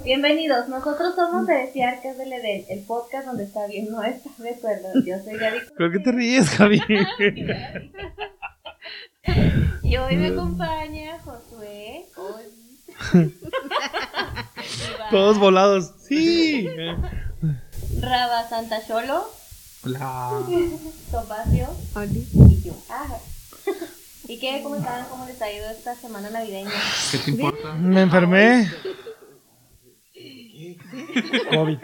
Bienvenidos, nosotros somos de Decía Arcas del Edén, el podcast donde está bien no está de acuerdo. Yo soy Gaby. ¿Por qué te ríes, Javi? Y hoy me acompaña Josué. Todos volados. Sí. Raba Santa Cholo. Hola. Topacio. Oli. Y yo. ¿Y qué? ¿Cómo están? ¿Cómo les ha ido esta semana navideña? ¿Qué te importa? Me enfermé. COVID.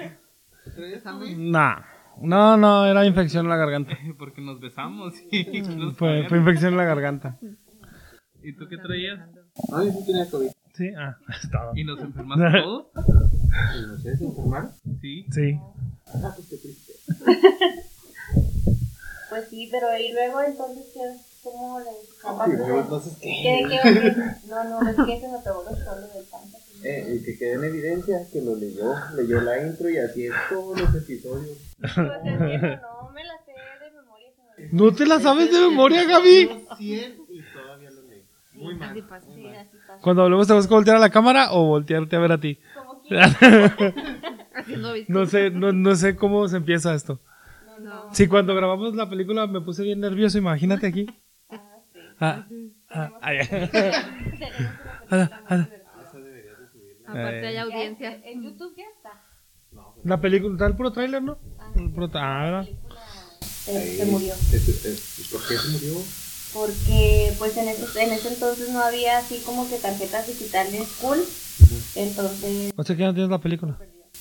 No, era infección en la garganta. Porque nos besamos y nos Fue infección en la garganta. ¿Y tú qué traías? Ah, yo sí tenía COVID. Sí, estaba. ¿Y nos enfermaste todos? Y no sé, ¿se enfermaron? Sí. Sí. Ah, pues qué triste. Pues sí, pero y luego entonces, ¿cómo les Y luego entonces, ¿Qué? No, es que se me pegó los solos del panza. el que quede en evidencia, que lo leyó la intro y así es todos los episodios. Pues es que no me la sé de memoria. ¿No te la sabes de memoria, Gaby? 100 y todavía lo leí. Muy mal. Así pasa. Sí, así pasa. Cuando hablemos, ¿te vas a voltear a la cámara o voltearte a ver a ti? Como quieras. Haciendo visco. No sé cómo se empieza esto. No. Sí, cuando grabamos la película me puse bien nervioso, imagínate aquí. Esa debería de subirla. Aparte hay audiencia. En YouTube ya está. No, La película, está el puro tráiler, ¿no? El puro ¿verdad? Se murió. ¿Por qué se murió? Porque pues en ese entonces no había así como que tarjetas digitales cool. Entonces O sea que ya no tienes la película.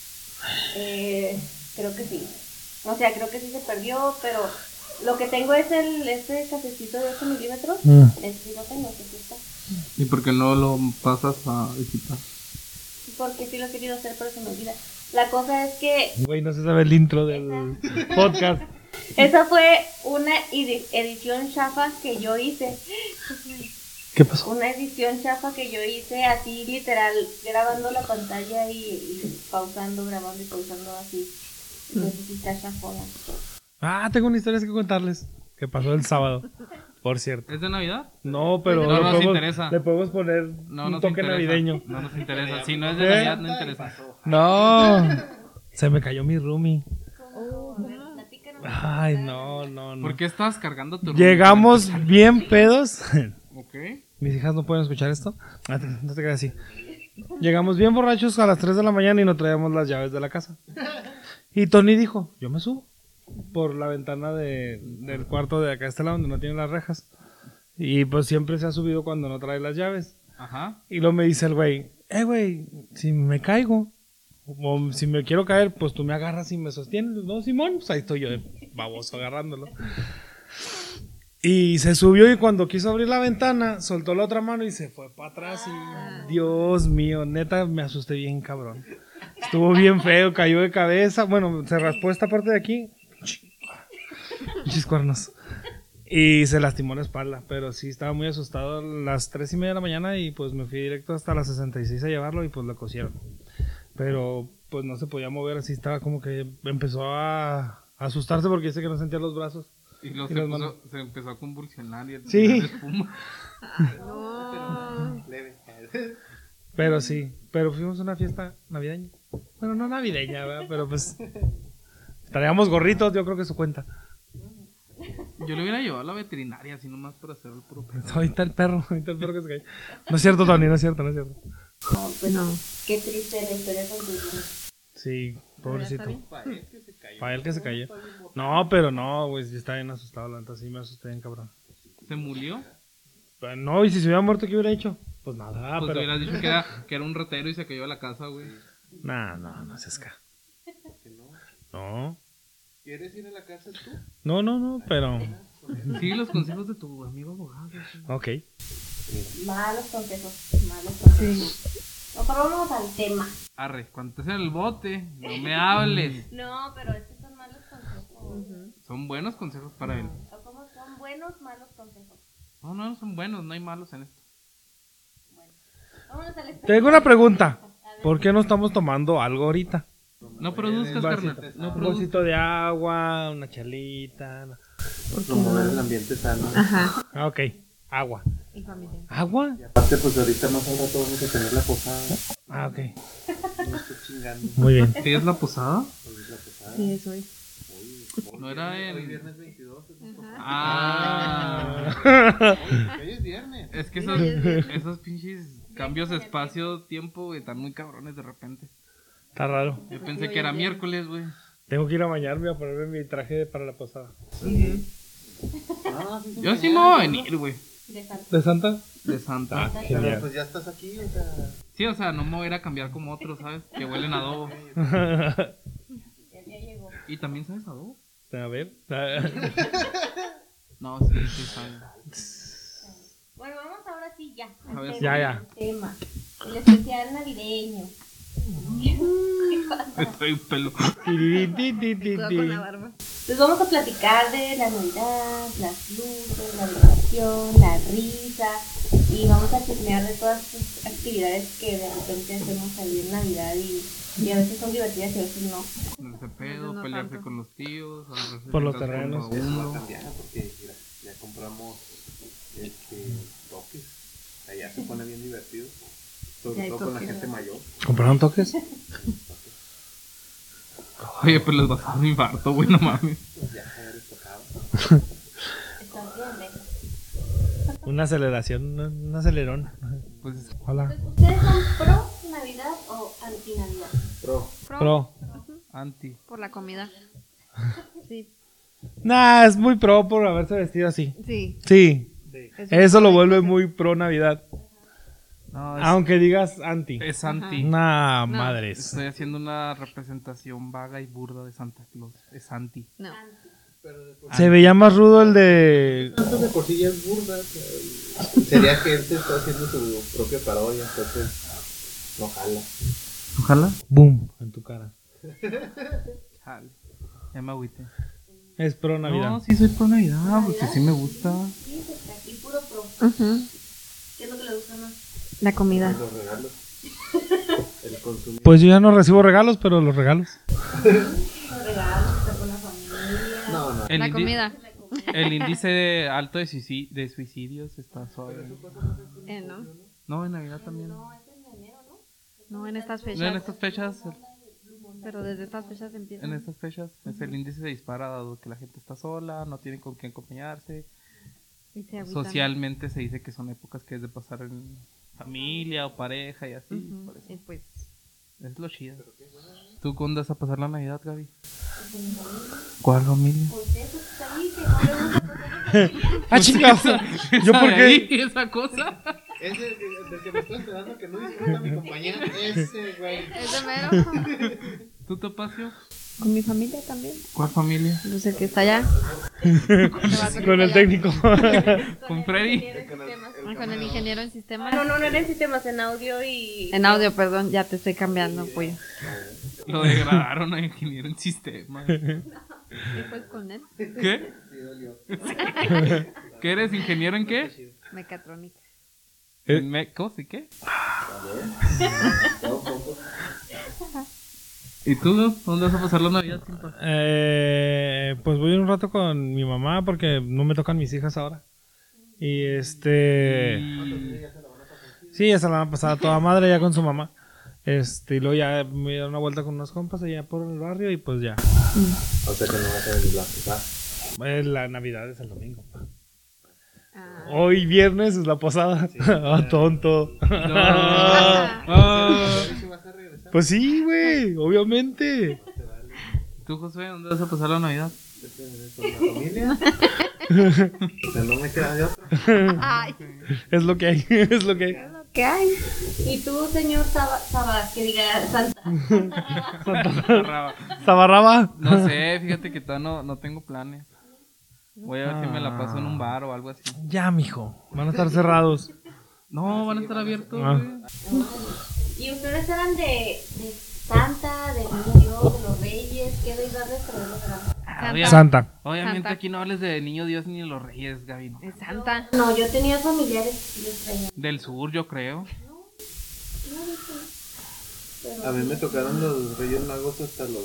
creo que sí. O sea, creo que sí se perdió, pero lo que tengo es este cafecito de 8 milímetros. Ese sí lo tengo, ese sí está. ¿Y por qué no lo pasas a visitar? Porque sí lo he querido hacer, pero se me olvida. La cosa es que Güey, no se sabe el intro del podcast. esa fue una edición chafa que yo hice. ¿Qué pasó? Una edición chafa que yo hice así literal, grabando la pantalla y pausando, grabando y pausando así. Entonces sí está chafona. Tengo una historia que contarles. Que pasó el sábado, por cierto. ¿Es de Navidad? No, pero No nos interesa. le podemos poner No un nos toque interesa. navideño. No nos interesa. Si no es de Navidad, no interesa. No, se me cayó mi roomie. A ver, platícanos. Ay, no. ¿Por qué estabas cargando tu Llegamos bien pedos. Ok. Mis hijas no pueden escuchar esto. No te quedes así. Llegamos bien borrachos a las 3 de la mañana y no traíamos las llaves de la casa. Y Tony dijo, yo me subo por la ventana del cuarto de acá a este lado donde no tiene las rejas. Y pues siempre se ha subido cuando no trae las llaves. Ajá. Y luego me dice el güey, si me caigo o si me quiero caer, pues tú me agarras y me sostienes. No, Simón, pues ahí estoy yo de baboso agarrándolo. Y se subió y cuando quiso abrir la ventana, soltó la otra mano y se fue para atrás y Dios mío, neta me asusté bien cabrón. Estuvo bien feo, cayó de cabeza, bueno, se raspó esta parte de aquí. Muchos cuernos. Y se lastimó la espalda, pero sí estaba muy asustado a las 3:30 de la mañana y pues me fui directo hasta las 66 a llevarlo y pues lo cosieron. Pero pues no se podía mover, así estaba como que empezó a asustarse porque dice que no sentía los brazos. Y se empezó a convulsionar y Sí. espuma. No. Leve. Pero sí, pero fuimos a una fiesta navideña. Bueno, no navideña, ¿verdad? Pero pues traíamos gorritos, yo creo que eso cuenta. Yo le hubiera llevado a la veterinaria así nomás para hacer el puro pedo. Ahorita el perro que se cayó. No es cierto, Tony, no es cierto. No, pues No. qué triste la historia con tu hijo. Sí, pobrecito. Para él que se cayó. Para él que se cayó. No, pero no, güey, yo estaba bien asustado, la neta, sí me asusté bien, cabrón. ¿Se murió? Pero no, y si se hubiera muerto, ¿qué hubiera hecho? Pues nada, Pues pero... hubieras dicho que era un ratero y se cayó a la casa, güey. No seas ca. Que no. No, ¿Quieres ir a la cárcel tú? no, pero... Sigue los consejos de tu amigo abogado. Ok. Malos consejos. No, pero vamos al tema. Arre, cuando estés en el bote, no me hables. No, pero estos son malos consejos. Son buenos consejos para él. ¿O cómo son buenos, malos consejos? No son buenos, no hay malos en esto. Bueno, vámonos al experto. Tengo una pregunta. ¿Por qué no estamos tomando algo ahorita? No produzcas, carnal. No Un produzcas. vasito de agua, una chelita. Promover el ambiente sano. Ajá. Ok, agua. Y familia. ¿Agua? Y aparte, pues ahorita más al rato vamos a tener la posada. Ok. No estoy chingando. Muy bien. ¿Qué es la posada? Hoy es la pesada. Sí, eso es. No era Hoy el viernes 22. Ah. Hoy es viernes. Es que esos pinches cambios de espacio-tiempo, güey, están muy cabrones de repente. Está raro. Yo pensé que era miércoles, güey. Tengo que ir a bañarme a ponerme mi traje para la posada. No, sí, Yo sí me voy a venir, güey. De Santa. ¿De Santa? De Santa. Ah, Pero genial. pues ya estás aquí, o sea. Sí, o sea, no me voy a ir a cambiar como otros, ¿sabes? Que huelen a adobo. Ya llegó. ¿Y también sabes adobo? A ver. No, sí sabe. Bueno, vamos ahora sí ya. A ver, al ya, tema, ya. al tema. El especial navideño. Estoy pelo. Cuidado con la barba. Les vamos a platicar de la Navidad, las luces, la decoración, la risa y vamos a chismear de todas esas actividades que de repente hacemos ahí en Navidad y a veces son divertidas y a veces no. Ese pedo, No pelearse tanto. con los tíos, agarrarse Por los chingazos con terrenos. uno. Eso va a cambiar porque mira, ya compramos toques. O sea, ya se pone bien divertido. Ya Sobre hay todo con la toques. gente mayor. ¿Compraron toques? Oye, pues les vas a dar un infarto, güey, no mames. Pues ya se les tocado. Están bien lejos. Una aceleración, un acelerón. Pues Hola. Entonces, ¿ustedes son pro Navidad o anti Navidad? Pro. Pro. anti. Por la comida. Sí. Nah, es muy pro por haberse vestido así. Sí. Sí. Eso Eso lo vuelve muy pro Navidad. No, Aunque digas anti. es anti. Nah, No. madres. Estoy haciendo una representación vaga y burda de Santa Claus. Es anti. No. Pero de por Se veía más rudo el de... tanto de por sí ya es burda. O sea, sería que él te está haciendo su propia parodia, entonces no jala. Ojalá. Boom en tu cara. Chale. Ya me agüité. Es pro Navidad. No, sí soy pro Navidad, porque sí me gusta. Sí, pues aquí puro pro. Ujú. ¿Qué es lo que le gusta más? La comida. Los regalos. El consumo. Pues yo ya no recibo regalos, pero los regalos. Los regalos, estar con la familia. No, no. La comida. El índice alto de suicidios está suave. ¿No? No, en Navidad también. No, es en enero, ¿no? No, en estas No, en fechas. estas fechas, Pero desde estas fechas empieza. en estas fechas, el índice se dispara dado que la gente está sola, no tiene con quién acompañarse. Y se agüitan. Socialmente se dice que son épocas que es de pasar en familia o pareja y así. Ujú. Por eso. Y pues. Es lo chido. ¿Tú cuándo vas a pasar la Navidad, Gaby? ¿Cuál familia? Pues eso, pues ahí que no le gusta pasar en familia. ¡Ah, chingados! ¿Yo por qué? ¿Esa cosa? Ese del que me estoy enterando que no disfruta mi compañera. Ese, güey. ¿Es de mero? ¿Tú, Topacio? Con mi familia también. ¿Cuál familia? Pues el que está allá. Con el técnico. ¿Con Freddy? Con el ingeniero en sistemas. No era en sistemas, en audio y... En audio, perdón, ya te estoy cambiando, pollo. Lo degradaron a ingeniero en sistemas. ¿Qué pues con él? ¿Qué? ¿Qué eres ingeniero en qué? Mecatrónica. ¿En mecos y qué? ¿Y tú, dónde vas a pasar la Navidad, Simpa? Pues voy un rato con mi mamá porque no me tocan mis hijas ahora. Y sí, ya se la van a pasar a toda madre ya con su mamá. Y luego ya me voy a dar una vuelta con unos compas allá por el barrio y pues ya. O sea que no va a ser la posada. La Navidad es el domingo. Ah. Hoy viernes es la posada. Ah, tonto. No. Ah. ¿Sí vas a regresar? Pues sí, güey, obviamente. ¿Tú, José, dónde vas a pasar la Navidad? ¿Con la familia? O sea, no me queda de otra. Ay, Es lo que hay, es lo que hay. es lo que hay. Y tú, señor Saba, que diga Santa. Sabarraba. No sé, fíjate que todavía no tengo planes. Voy a ver si me la paso en un bar o algo así. Ya, mijo, van a estar cerrados. No, van a estar abiertos, Ah. güey. ¿Y ustedes eran de Santa, del Niño Dios, de los Reyes? ¿Qué deidad les traen? Santa. Obviamente Santa. aquí no hables de Niño Dios ni de los Reyes, Gaby. No. Es Santa. No, yo tenía familiares que sí les traían. Del sur, yo creo. A mí me tocaron los Reyes Magos hasta los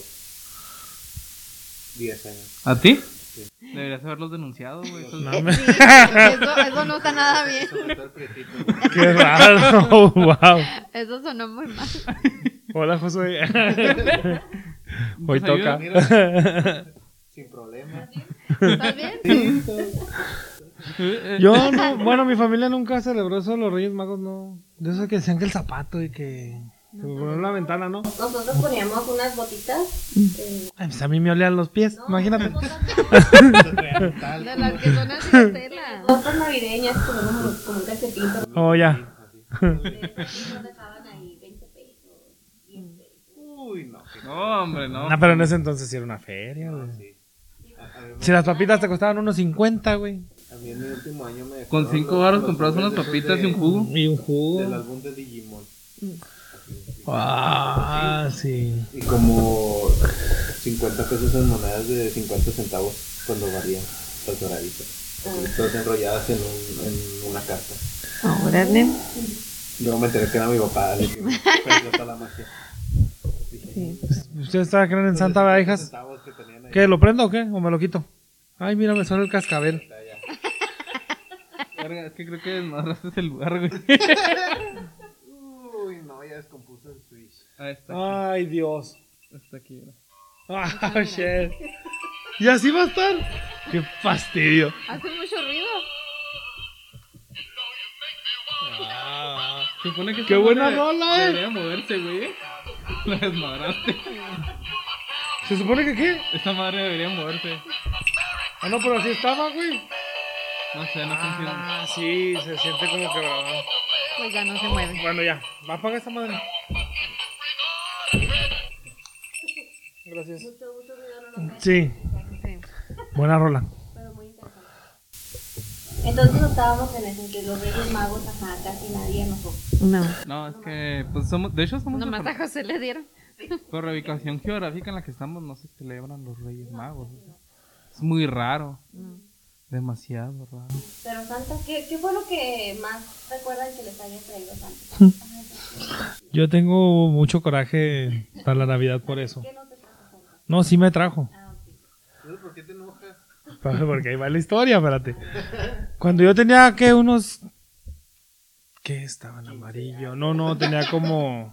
10 años. ¿A ti? Deberías haberlos denunciado, güey. Esos- No, Sí, me- eso no está nada bien. Sobre todo el prietito. Qué raro, wow. Eso sonó muy mal. Hola, Josué. Hoy ¿Te ayudo? toca. Sin problema. ¿Estás bien? Sí, todo. Yo no, bueno, mi familia nunca celebró eso, los Reyes Magos no. De eso que decían que el zapato y que se ponían en la ventana, ¿no? Nosotros poníamos unas botitas. Ay, pues a mí me olían los pies, No, imagínate. unas botas De las que son así de tela. no, botas navideñas como un calcetín, pero Oh, ya. nos dejaban ahí 20 pesos, 10 pesos. Uy, no. No, hombre, no. No, pero en ese entonces sí era una feria, güey. Sí. A mí, Si las papitas te costaban unos 50, güey. a mí en el último año me Con 5 baros comprabas unas papitas y un jugo. Y un Del jugo. álbum de Digimon. Ah, sí. Y como 50 pesos en monedas de 50 centavos cuando varían las doraditas. Todas enrolladas en una carta. Órale. Luego me enteré que era mi papá, le dije, perdió toda la magia. Sí. ¿Ustedes estaban creen en Santa, verdad, hijas? Centavos que tenían ahí. ¿Qué, lo prendo o qué? ¿O me lo quito? Ay, mira, me suena el cascabel. Verga, es que creo que desmadraste el lugar, güey. Uy, no, ya descompuso el Switch. Ah, está aquí. Ay, Dios. Está aquí, mira. Ah, shit. ¿Y así va a estar? Qué fastidio. Hace mucho ruido. Se supone que ¡Qué esta buena madre rola, debería moverse, güey. La desmadraste. ¿Se supone que qué? Esta madre debería moverse. Ah, no, pero así estaba, güey. No sé, no funciona. Ah, sí, se siente como quebrado. Pues ya no se mueve. Bueno, ya. Va a apagar esta madre. Gracias. Mucho ruido no nos Sí, Sí. buena rola. pero muy interesante. Entonces estábamos en eso, en que los Reyes Magos, ajá, casi nadie a nosotros. No. No, es que, pues somos, de hecho somos Nomás de- a José le dieron. por la ubicación geográfica en la que estamos, no se celebran los Reyes Magos. O sea, es muy raro, demasiado raro. Pero Santa, ¿qué fue lo que más recuerdan que les haya traído Santa? Yo tengo mucho coraje para la Navidad por eso. ¿Qué no te trajo Santa? No, sí me trajo. Ah, ok. Entonces, ¿por qué te enojas? Porque ahí va la historia, espérate. Cuando yo tenía, ¿qué? Unos... ¿Qué estaba en amarillo? No, tenía como...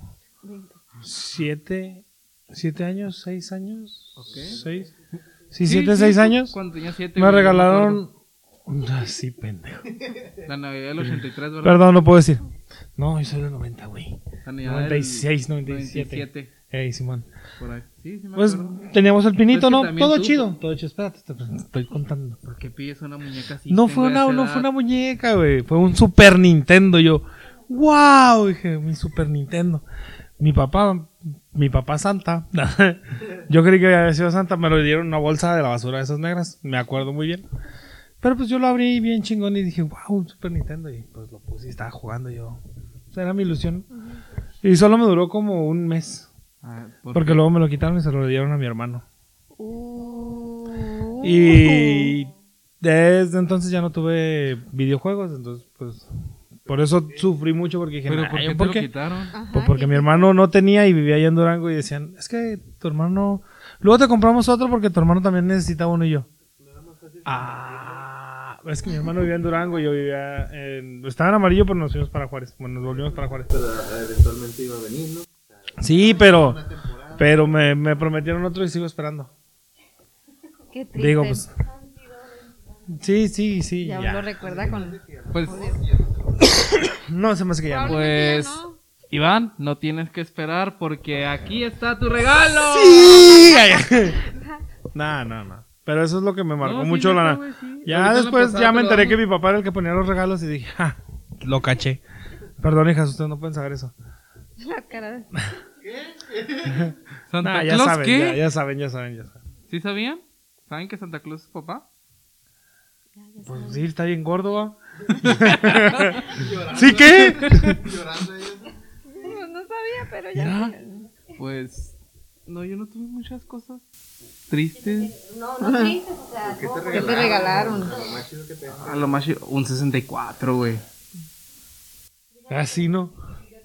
7 años, 6 años. Ok. 6. Sí, 7, 6 años. Cuando tenía 7. Me regalaron... Ah, sí, pendejo. La Navidad del 83, ¿verdad? Perdón, no puedo decir. No, yo soy del 90, güey. La Navidad 96, del 97. Ey, Simón. Por ahí. Sí, sí me Pues acuerdo. teníamos el pinito, Pues que ¿no? también Todo tú, chido. Todo chido. Espérate, estoy contando. ¿Por qué pides una muñeca así? No Tengo fue esa no edad. fue una muñeca, güey. Fue un Super Nintendo. Yo, wow, dije, mi Super Nintendo. Mi papá Santa. Yo creí que había sido Santa. Me lo dieron en una bolsa de la basura de esas negras. Me acuerdo muy bien. Pero pues yo lo abrí bien chingón y dije, wow, un Super Nintendo. Y pues lo puse y estaba jugando yo. O sea, era mi ilusión. Y solo me duró como un mes. Ah, Porque luego me lo quitaron y se lo dieron a mi hermano. Uh. Y desde entonces ya no tuve videojuegos, entonces pues por eso sufrí mucho porque dije, ¿Pero "Nah, por ¿yo qué te por lo qué?". quitaron? Ajá, Pues porque y- mi hermano no tenía y vivía allá en Durango y decían, es que tu hermano... Luego te compramos otro porque tu hermano también necesita uno y yo. Es que mi hermano vivía en Durango y yo vivía en... Estaba en Amarillo, pero nos fuimos para Juárez. Bueno, nos volvimos para Juárez. Pero eventualmente iba a venir, ¿no? Sí, pero... Una temporada. Pero me prometieron otro y sigo esperando. Qué triste. Digo, pues... Sí, Ya ya. lo recuerda con... Pues, No, se me hace que ya no. pues, ya no. Iván, no tienes que esperar porque aquí está tu regalo. ¡Sí! No. Pero eso es lo que me marcó No, sí, mucho neta, la... güey, sí. Ya Ahorita en la después pasada ya te me lo enteré damos. que mi papá era el que ponía los regalos y dije, ¡ja! Lo caché. Perdón, hijas, ustedes no pueden saber eso. La cara de... ¿Santa Nah, ya Claus saben, qué? ya saben. ¿Sí sabían? ¿Saben que Santa Claus es papá? Pues sí, está bien gordo, ¿va? ¿Sí qué? Llorando ellos. No sabía, pero ya... Mira. Pues, no, yo no tuve muchas cosas tristes. No tristes, o sea, ¿Qué no, te ¿Qué te regalaron? Lo más chido que te A lo más chido, un 64, güey. Así, ¿no?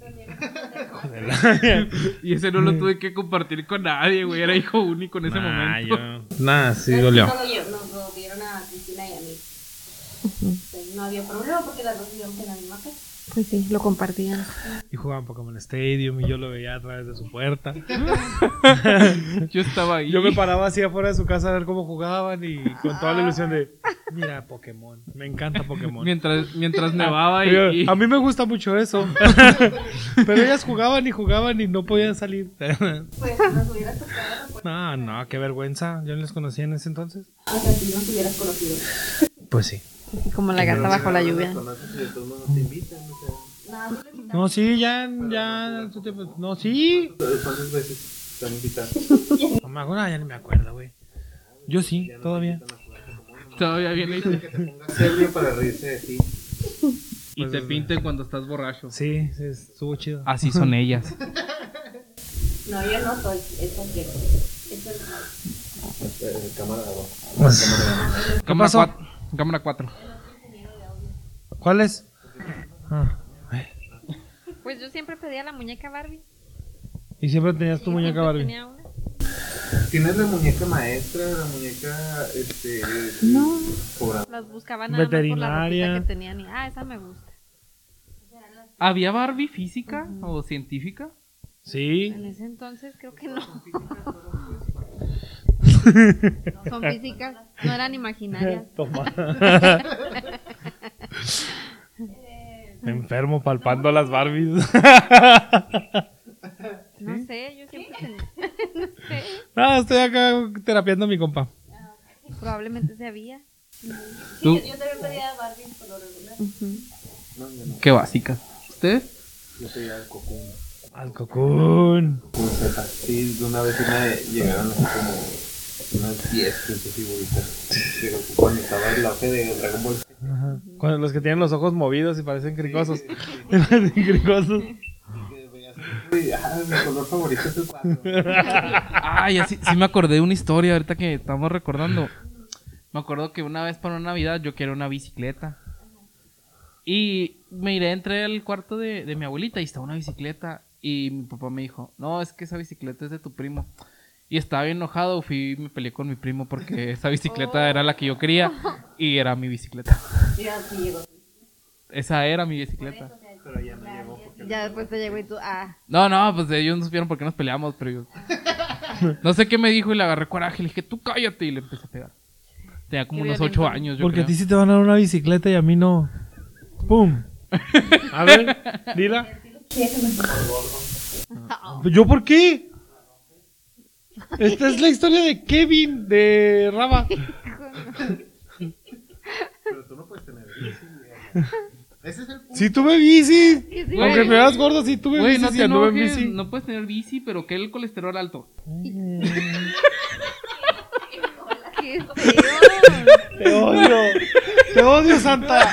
Y ese no lo tuve que compartir con nadie, güey. Era hijo único en ese momento. Nah, sí nos dolió. nos lo dieron a Cristina y a mí. Entonces, no había problema porque las dos vivíamos en la misma casa. Pues sí, lo compartían. Y jugaban Pokémon Stadium y yo lo veía a través de su puerta. Yo estaba ahí. Yo me paraba así afuera de su casa a ver cómo jugaban y con toda la ilusión de, mira Pokémon, me encanta Pokémon. Mientras nevaba A mí me gusta mucho eso. Pero ellas jugaban y no podían salir. Pues nos hubieras tocado, pues, No, qué vergüenza. Yo no les conocía en ese entonces. o sea, si nos hubieras conocido. Pues sí. Así como la gata bajo la lluvia. Conoces y de todos modos te invitan, o sea. No, sí lo invitamos. No, sí, ya. No, sí. ¿Cuántas veces te han invitado? No me acuerdo, ya ni me acuerdo, güey. Yo sí, todavía. Todavía viene Que te pongas serio para reírse de ti. y te pinten cuando estás borracho. Sí, estuvo chido. Así son ellas. No, yo no soy, es cualquiera. Es el Cámara 2. ¿Qué pasó? Cámara 4. ¿Cuál es? Pues yo siempre pedía la muñeca Barbie. Y siempre tenías tu muñeca Siempre Barbie. tenía una. ¿Tienes la muñeca maestra, la muñeca No. cobrada? Las buscaba nada más por la Veterinaria. ropita que tenían y esa me gusta. ¿Había Barbie física o científica? Sí. En ese entonces creo que no. Son físicas, no eran imaginarias. Toma. Enfermo palpando las Barbies. No sé, yo siempre tenía. No sé, Estoy acá terapiando a mi compa. probablemente se había. ¿Tú? Yo también pedía Barbie por lo regular. No, yo no. Qué básicas. ¿Ustedes? Yo pedía el cocún. Al cocún. Con Z. Sí, de una vez me llegaron así como unas 10, 15 figuritas. De Goku cuando estaba el auge de Dragon Ball. Ajá. Con los que tienen los ojos movidos y parecen cricosos. Parecen cricosos. Que veías, uy, mi color favorito es el 4. Ay, sí me acordé de una historia ahorita que estamos recordando. Me acuerdo que una vez para una Navidad yo quería una bicicleta. Y entré al cuarto de mi abuelita y estaba una bicicleta. Y mi papá me dijo, no, es que esa bicicleta es de tu primo. Y estaba bien enojado, fui y me peleé con mi primo porque esa bicicleta era la que yo quería y era mi bicicleta. Mira, sí llegó. Esa era mi bicicleta. Pero ya no llegó porque Ya después te llegó y tú, No, pues ellos no supieron por qué nos peleamos, pero yo... No sé qué me dijo y le agarré coraje, le dije, tú cállate, y le empecé a pegar. Tenía como Qué unos violento. 8 años, yo Porque a creo. ti sí te van a dar una bicicleta y a mí no. ¡Pum! A ver, dila. ¿Yo por qué? Esta es la historia de Kevin, de Raba. Pero tú no puedes tener bici. Ese es el punto. Sí tuve bici. sí. Aunque me veas gordo, sí tuve Güey, bici. no sí te anduve en enojes, bici. no puedes tener bici, pero que el colesterol alto. qué feo. Te odio. Te odio, Santa.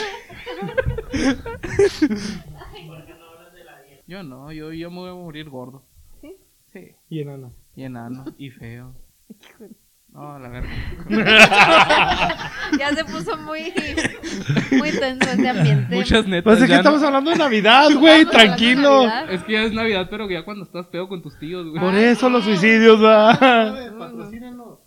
Yo no, yo me voy a morir gordo. ¿Sí? Sí, Y enano. y enano, y feo. No, la verdad. Ya se puso muy tenso ese ambiente. Muchas netas. Pues es que ya estamos no- hablando de Navidad, güey. Estamos hablando de Tranquilo. Navidad. Es que ya es Navidad, pero ya cuando estás pedo con tus tíos, güey. Por eso los suicidios, va. Patrocínenos.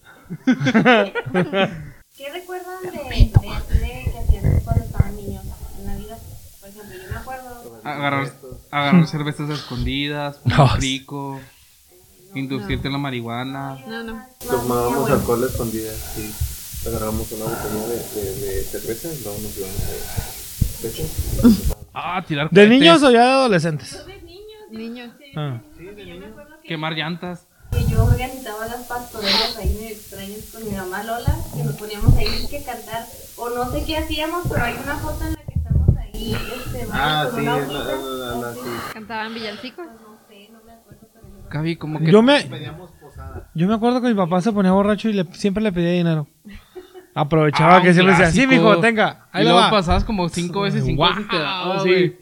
¿Qué recuerdan de que hacían cuando estaban niños en Navidad? Por ejemplo, yo me acuerdo. Agarrar cervezas escondidas, No. rico, inducirte en la marihuana. No. Tomábamos alcohol a escondidas, sí. Agarramos una botella de cerveza y luego nos íbamos a cerveza. Ah, tirar ¿De cohetes, niños o ya de adolescentes? Niños. Ah. quemar llantas. Que yo organizaba las pastorelas ahí medio extrañas con mi mamá Lola, que nos poníamos ahí que cantar, o no sé qué hacíamos, pero hay una foto en la que estamos ahí, Ah, con sí, una hojita, sí. Cantaban villancicos. no sé, no me acuerdo, pero yo Gaby, como que... Pedíamos posada. Yo me acuerdo que mi papá se ponía borracho y siempre le pedía dinero. Aprovechaba Ah, que un siempre decía, sí, clásico. mijo, tenga, ahí y lo luego va. pasabas como 5 veces 5 veces te daba, güey.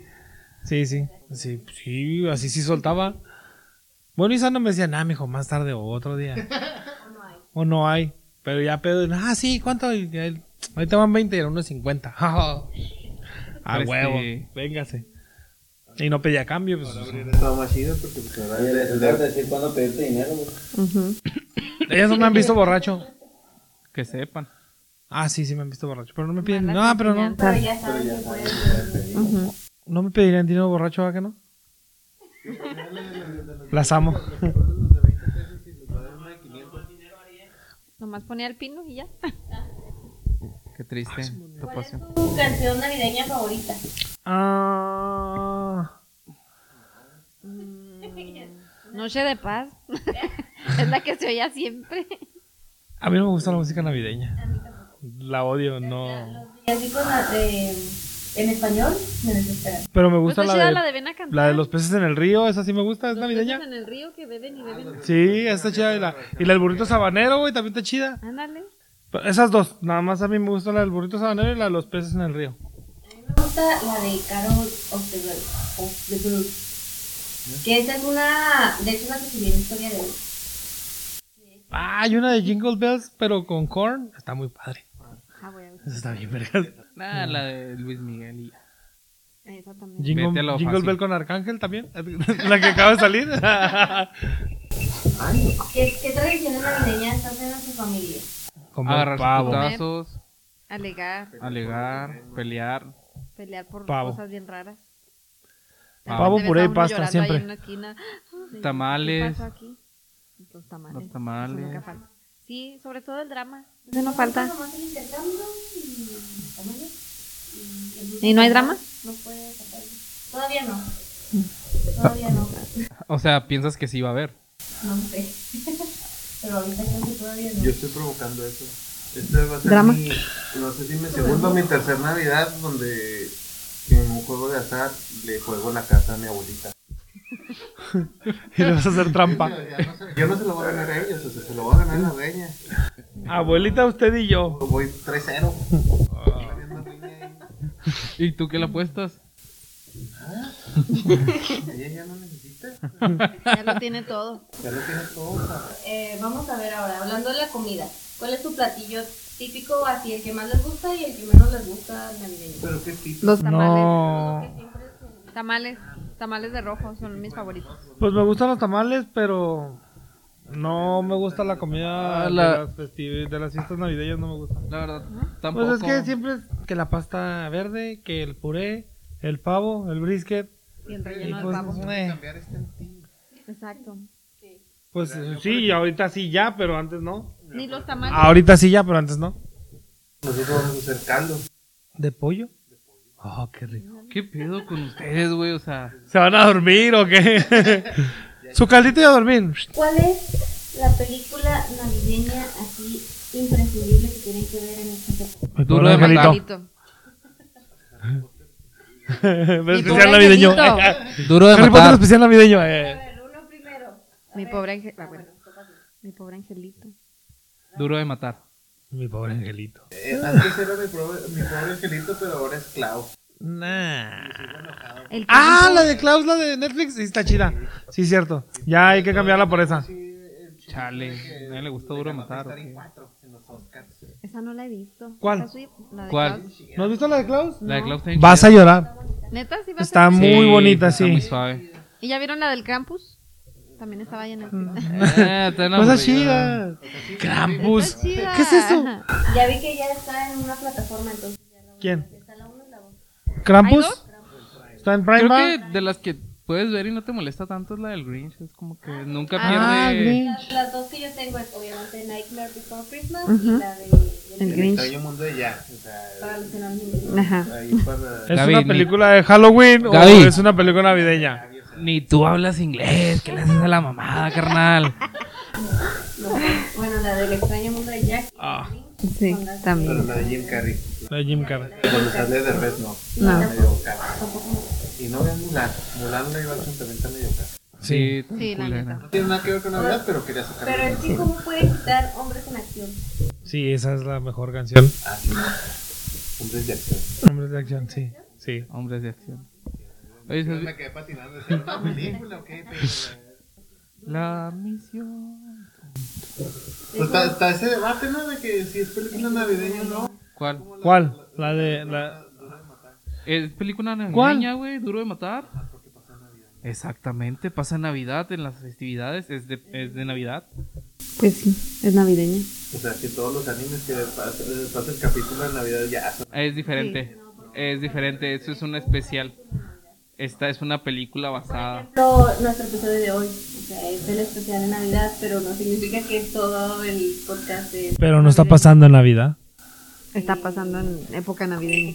Sí, así sí soltaba. Bueno, y Sandra me decía, nah, mijo, más tarde o otro día. O no hay. Pero ya pedo, sí, ¿cuánto? Y ahí te van 20 y era unos 50. A huevo, véngase. Y no pedía cambio, pues. Estaba más chido porque pues ahora decir cuándo pedirte dinero, güey. Ellas no me han visto borracho. Que sepan. Sí me han visto borracho. Pero no me piden. Malas No, pero no. enseñanzas. pero ya sabes que puedes. No me pedirían dinero borracho, ¿verdad que no? Las amo. Nomás ponía el pino y ya. Qué triste. tu ¿Cuál es pasión. tu canción navideña favorita? Noche de paz. Es la que se oía siempre. A mí no me gusta la música navideña. La odio, no. Los villancicos en español me desesperan. Pero me gusta Pues está la chida de, la de Ven a cantar. la de los peces en el río, esa sí me gusta, es Los navideña. peces en el río que beben y beben. Sí, está chida. Y la del burrito sabanero, güey, también está chida. Ándale. Pero esas dos, nada más a mí me gusta la del burrito sabanero y la de los peces en el río. A mí me gusta la de Carol of the Bird. Que esa es una. De hecho, es la que sigue la historia de él. Ah, hay una de Jingle Bells, pero con corn. Está muy padre. Ah, voy a ver. Esa está bien, vergas. Nada, la de Luis Miguel y ya. Esa también. Vete a Jingle, lo Jingle fácil. Bell con Arcángel también. La que acaba de salir. ¿Qué tradiciones navideñas hacen en su familia? Como Agarrar pavo. putazos, Alegar, alegar, pelear. pelear por Pavo. cosas bien raras. Pavo, Te ves puré a y uno pasta, llorando siempre. ahí en una esquina. Tamales. ¿Qué pasó aquí? Los tamales. Los tamales. Eso nunca falta. Sí, sobre todo el drama. Eso no falta. Nomás el intercambio y tamales. ¿Y no hay drama? No puede sacarlo. Todavía no. Todavía no. O sea, piensas que sí va a haber. No sé. Pero ahorita creo que todavía no. Yo estoy provocando eso. Este va a ser Drama. no sé si mi segunda o mi tercer Navidad donde en un juego de azar le juego la casa a mi abuelita. Y le vas a hacer trampa. Yo no se lo voy a ganar a ellos, o sea, se lo voy a ganar a la dueña. Abuelita, usted y yo. Voy 3-0. ¿Y tú qué le apuestas? Ella ya no necesita. Ya lo tiene todo. Ya lo tiene todo. O sea, Vamos a ver ahora, hablando de la comida. ¿Cuál es tu platillo típico, así el que más les gusta y el que menos les gusta navideño? pero qué tipo. Los tamales. No. Que siempre es el- Tamales. Tamales de rojo son mis favoritos. Pues me gustan los tamales, pero no me gusta la comida de las fiestas navideñas, no me gusta. La verdad, tampoco. Pues es que siempre es que la pasta verde, que el puré, el pavo, el brisket. Y el Y relleno del pues, pavo. Cambiar este antiguo. Exacto. pues sí, ahorita sí ya, pero antes no. Ni los tamales. Ahorita sí ya, pero antes no. Nosotros vamos a hacer caldo. ¿De pollo? Oh, qué rico. ¿Qué pedo con ustedes, güey? O sea, ¿Se van a dormir o qué? Su caldito y a dormir. ¿Cuál es la película navideña así imprescindible que tienen que ver en esta época? Mi Duro pobre de matar. angelito. Mi especial pobre navideño. angelito. duro de Harry Potter matar. especial navideño. A ver, uno primero. Mi pobre angelito. Mi pobre angelito. Duro de matar. Mi pobre angelito. Antes era mi pobre angelito, pero ahora es Clau. Nah. El Ah, tiempo. la de Klaus, la de Netflix, sí está chida. Sí, cierto. Ya hay que cambiarla por esa. Chale. A nadie le gusta duro de matar. ¿o Estar en qué? 4 en los Oscars. Esa no la he visto. ¿Cuál? ¿Está sweet? La de ¿Cuál? Klaus. ¿No has visto la de Klaus? La de No. Klaus está bien Vas a chida. llorar. Neta, sí va a Está ser. muy bonita, está muy sí. suave. ¿Y ya vieron la del Krampus? También estaba ahí en el. Está en la Cosas aburrida. chidas. Krampus. Está chida. ¿Qué es eso? Ya vi que ya está en una plataforma, entonces ya la voy a ¿Quién? ver. Está la 1 y la 2. ¿Krampus? ¿Hay dos? ¿Está en Prime? Creo ¿va? que de las que puedes ver y no te molesta tanto es la del Grinch. Es como que nunca Ah, pierde. Grinch. Las dos que yo tengo es obviamente Nightmare Before Christmas y Ujú. la de El El Grinch. extraño mundo de Jack. O para sea, los que no han visto. Ajá. ahí para. ¿Es Gaby, una ni- película de Halloween o Gaby. es una película navideña? Ni tú hablas inglés. ¿Qué le haces a la mamada, carnal? No, bueno, la del extraño mundo de Jack. Ah, Sí, Son las también. Pero la de Jim Carrey. la de Jim Carrey. Cuando sale de Red, no. No. Medio caro. Y no vean Mulan. Mulan la iba también está medio caro. Sí, Sí, la culera. neta. No tiene nada que ver con Navidad, pero quería sacarlo. Pero es que cómo puede quitar hombres en acción. Sí, esa es la mejor canción. Ah, sí. Hombres de acción. Hombres de acción, sí. Sí. Hombres de acción. Oye, Yo ¿sabes? me quedé patinando. ¿Es una película o qué? La misión. Pues está ese debate, ¿no? De que si es película navideña o no. ¿Cuál? ¿Cuál? La de... La... ¿Es película ¿Cuál? navideña, güey? ¿Duro de matar? Exactamente, pasa en Navidad, en las festividades, es de Navidad. Pues sí, es navideña. O sea, que todos los animes que pasa el capítulo de Navidad ya son. Es diferente, es diferente, eso es un especial. esta es una película Por basada. ejemplo, nuestro episodio de hoy, o sea, es el especial de Navidad, pero no significa que es todo el podcast de... Pero no está pasando en Navidad. Está pasando en época navideña.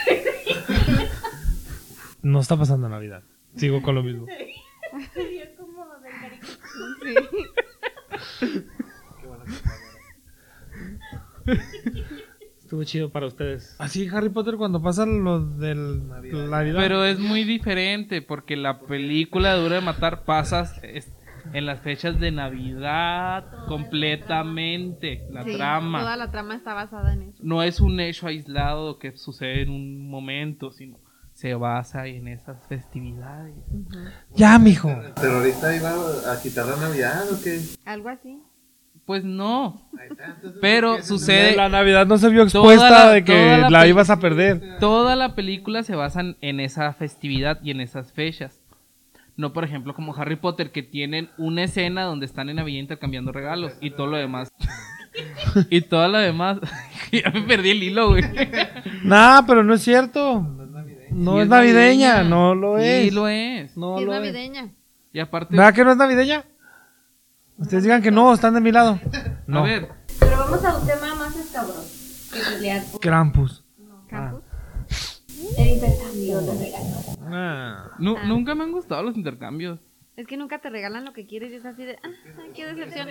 No está pasando en Navidad. Sigo con lo mismo. Sería como del caricatura. Estuvo chido para ustedes. Así Harry Potter cuando pasa lo del Navidad. Pero es muy diferente porque la película de Duro de Matar pasas en las fechas de Navidad completamente. La Sí, trama. Toda la trama está basada en eso. No es un hecho aislado que sucede en un momento, sino se basa en esas festividades. Ya, mijo. ¿El terrorista iba a quitar la Navidad o qué? Algo así. Pues no, Ahí está, entonces, pero ¿por qué sucede... La Navidad no se vio Toda expuesta la- de que toda la la pel- ibas a perder. Toda la película se basa en esa festividad y en esas fechas. No, por ejemplo, como Harry Potter, que tienen una escena donde están en Navidad intercambiando regalos y todo lo demás. Y todo lo demás. Ya me perdí el hilo, güey. Nah, pero no es cierto. No Sí es navideña, no lo es. Sí lo es. No Sí, es lo es. navideña. Y aparte, ¿Verdad que no es navideña? Ustedes digan que no, están de mi lado. No. a ver, Pero vamos a un tema más escabroso que pelear por Krampus. Campus. el intercambio de regalos. Ah. nunca me han gustado los intercambios. Es que nunca te regalan lo que quieres y es así de, qué decepción.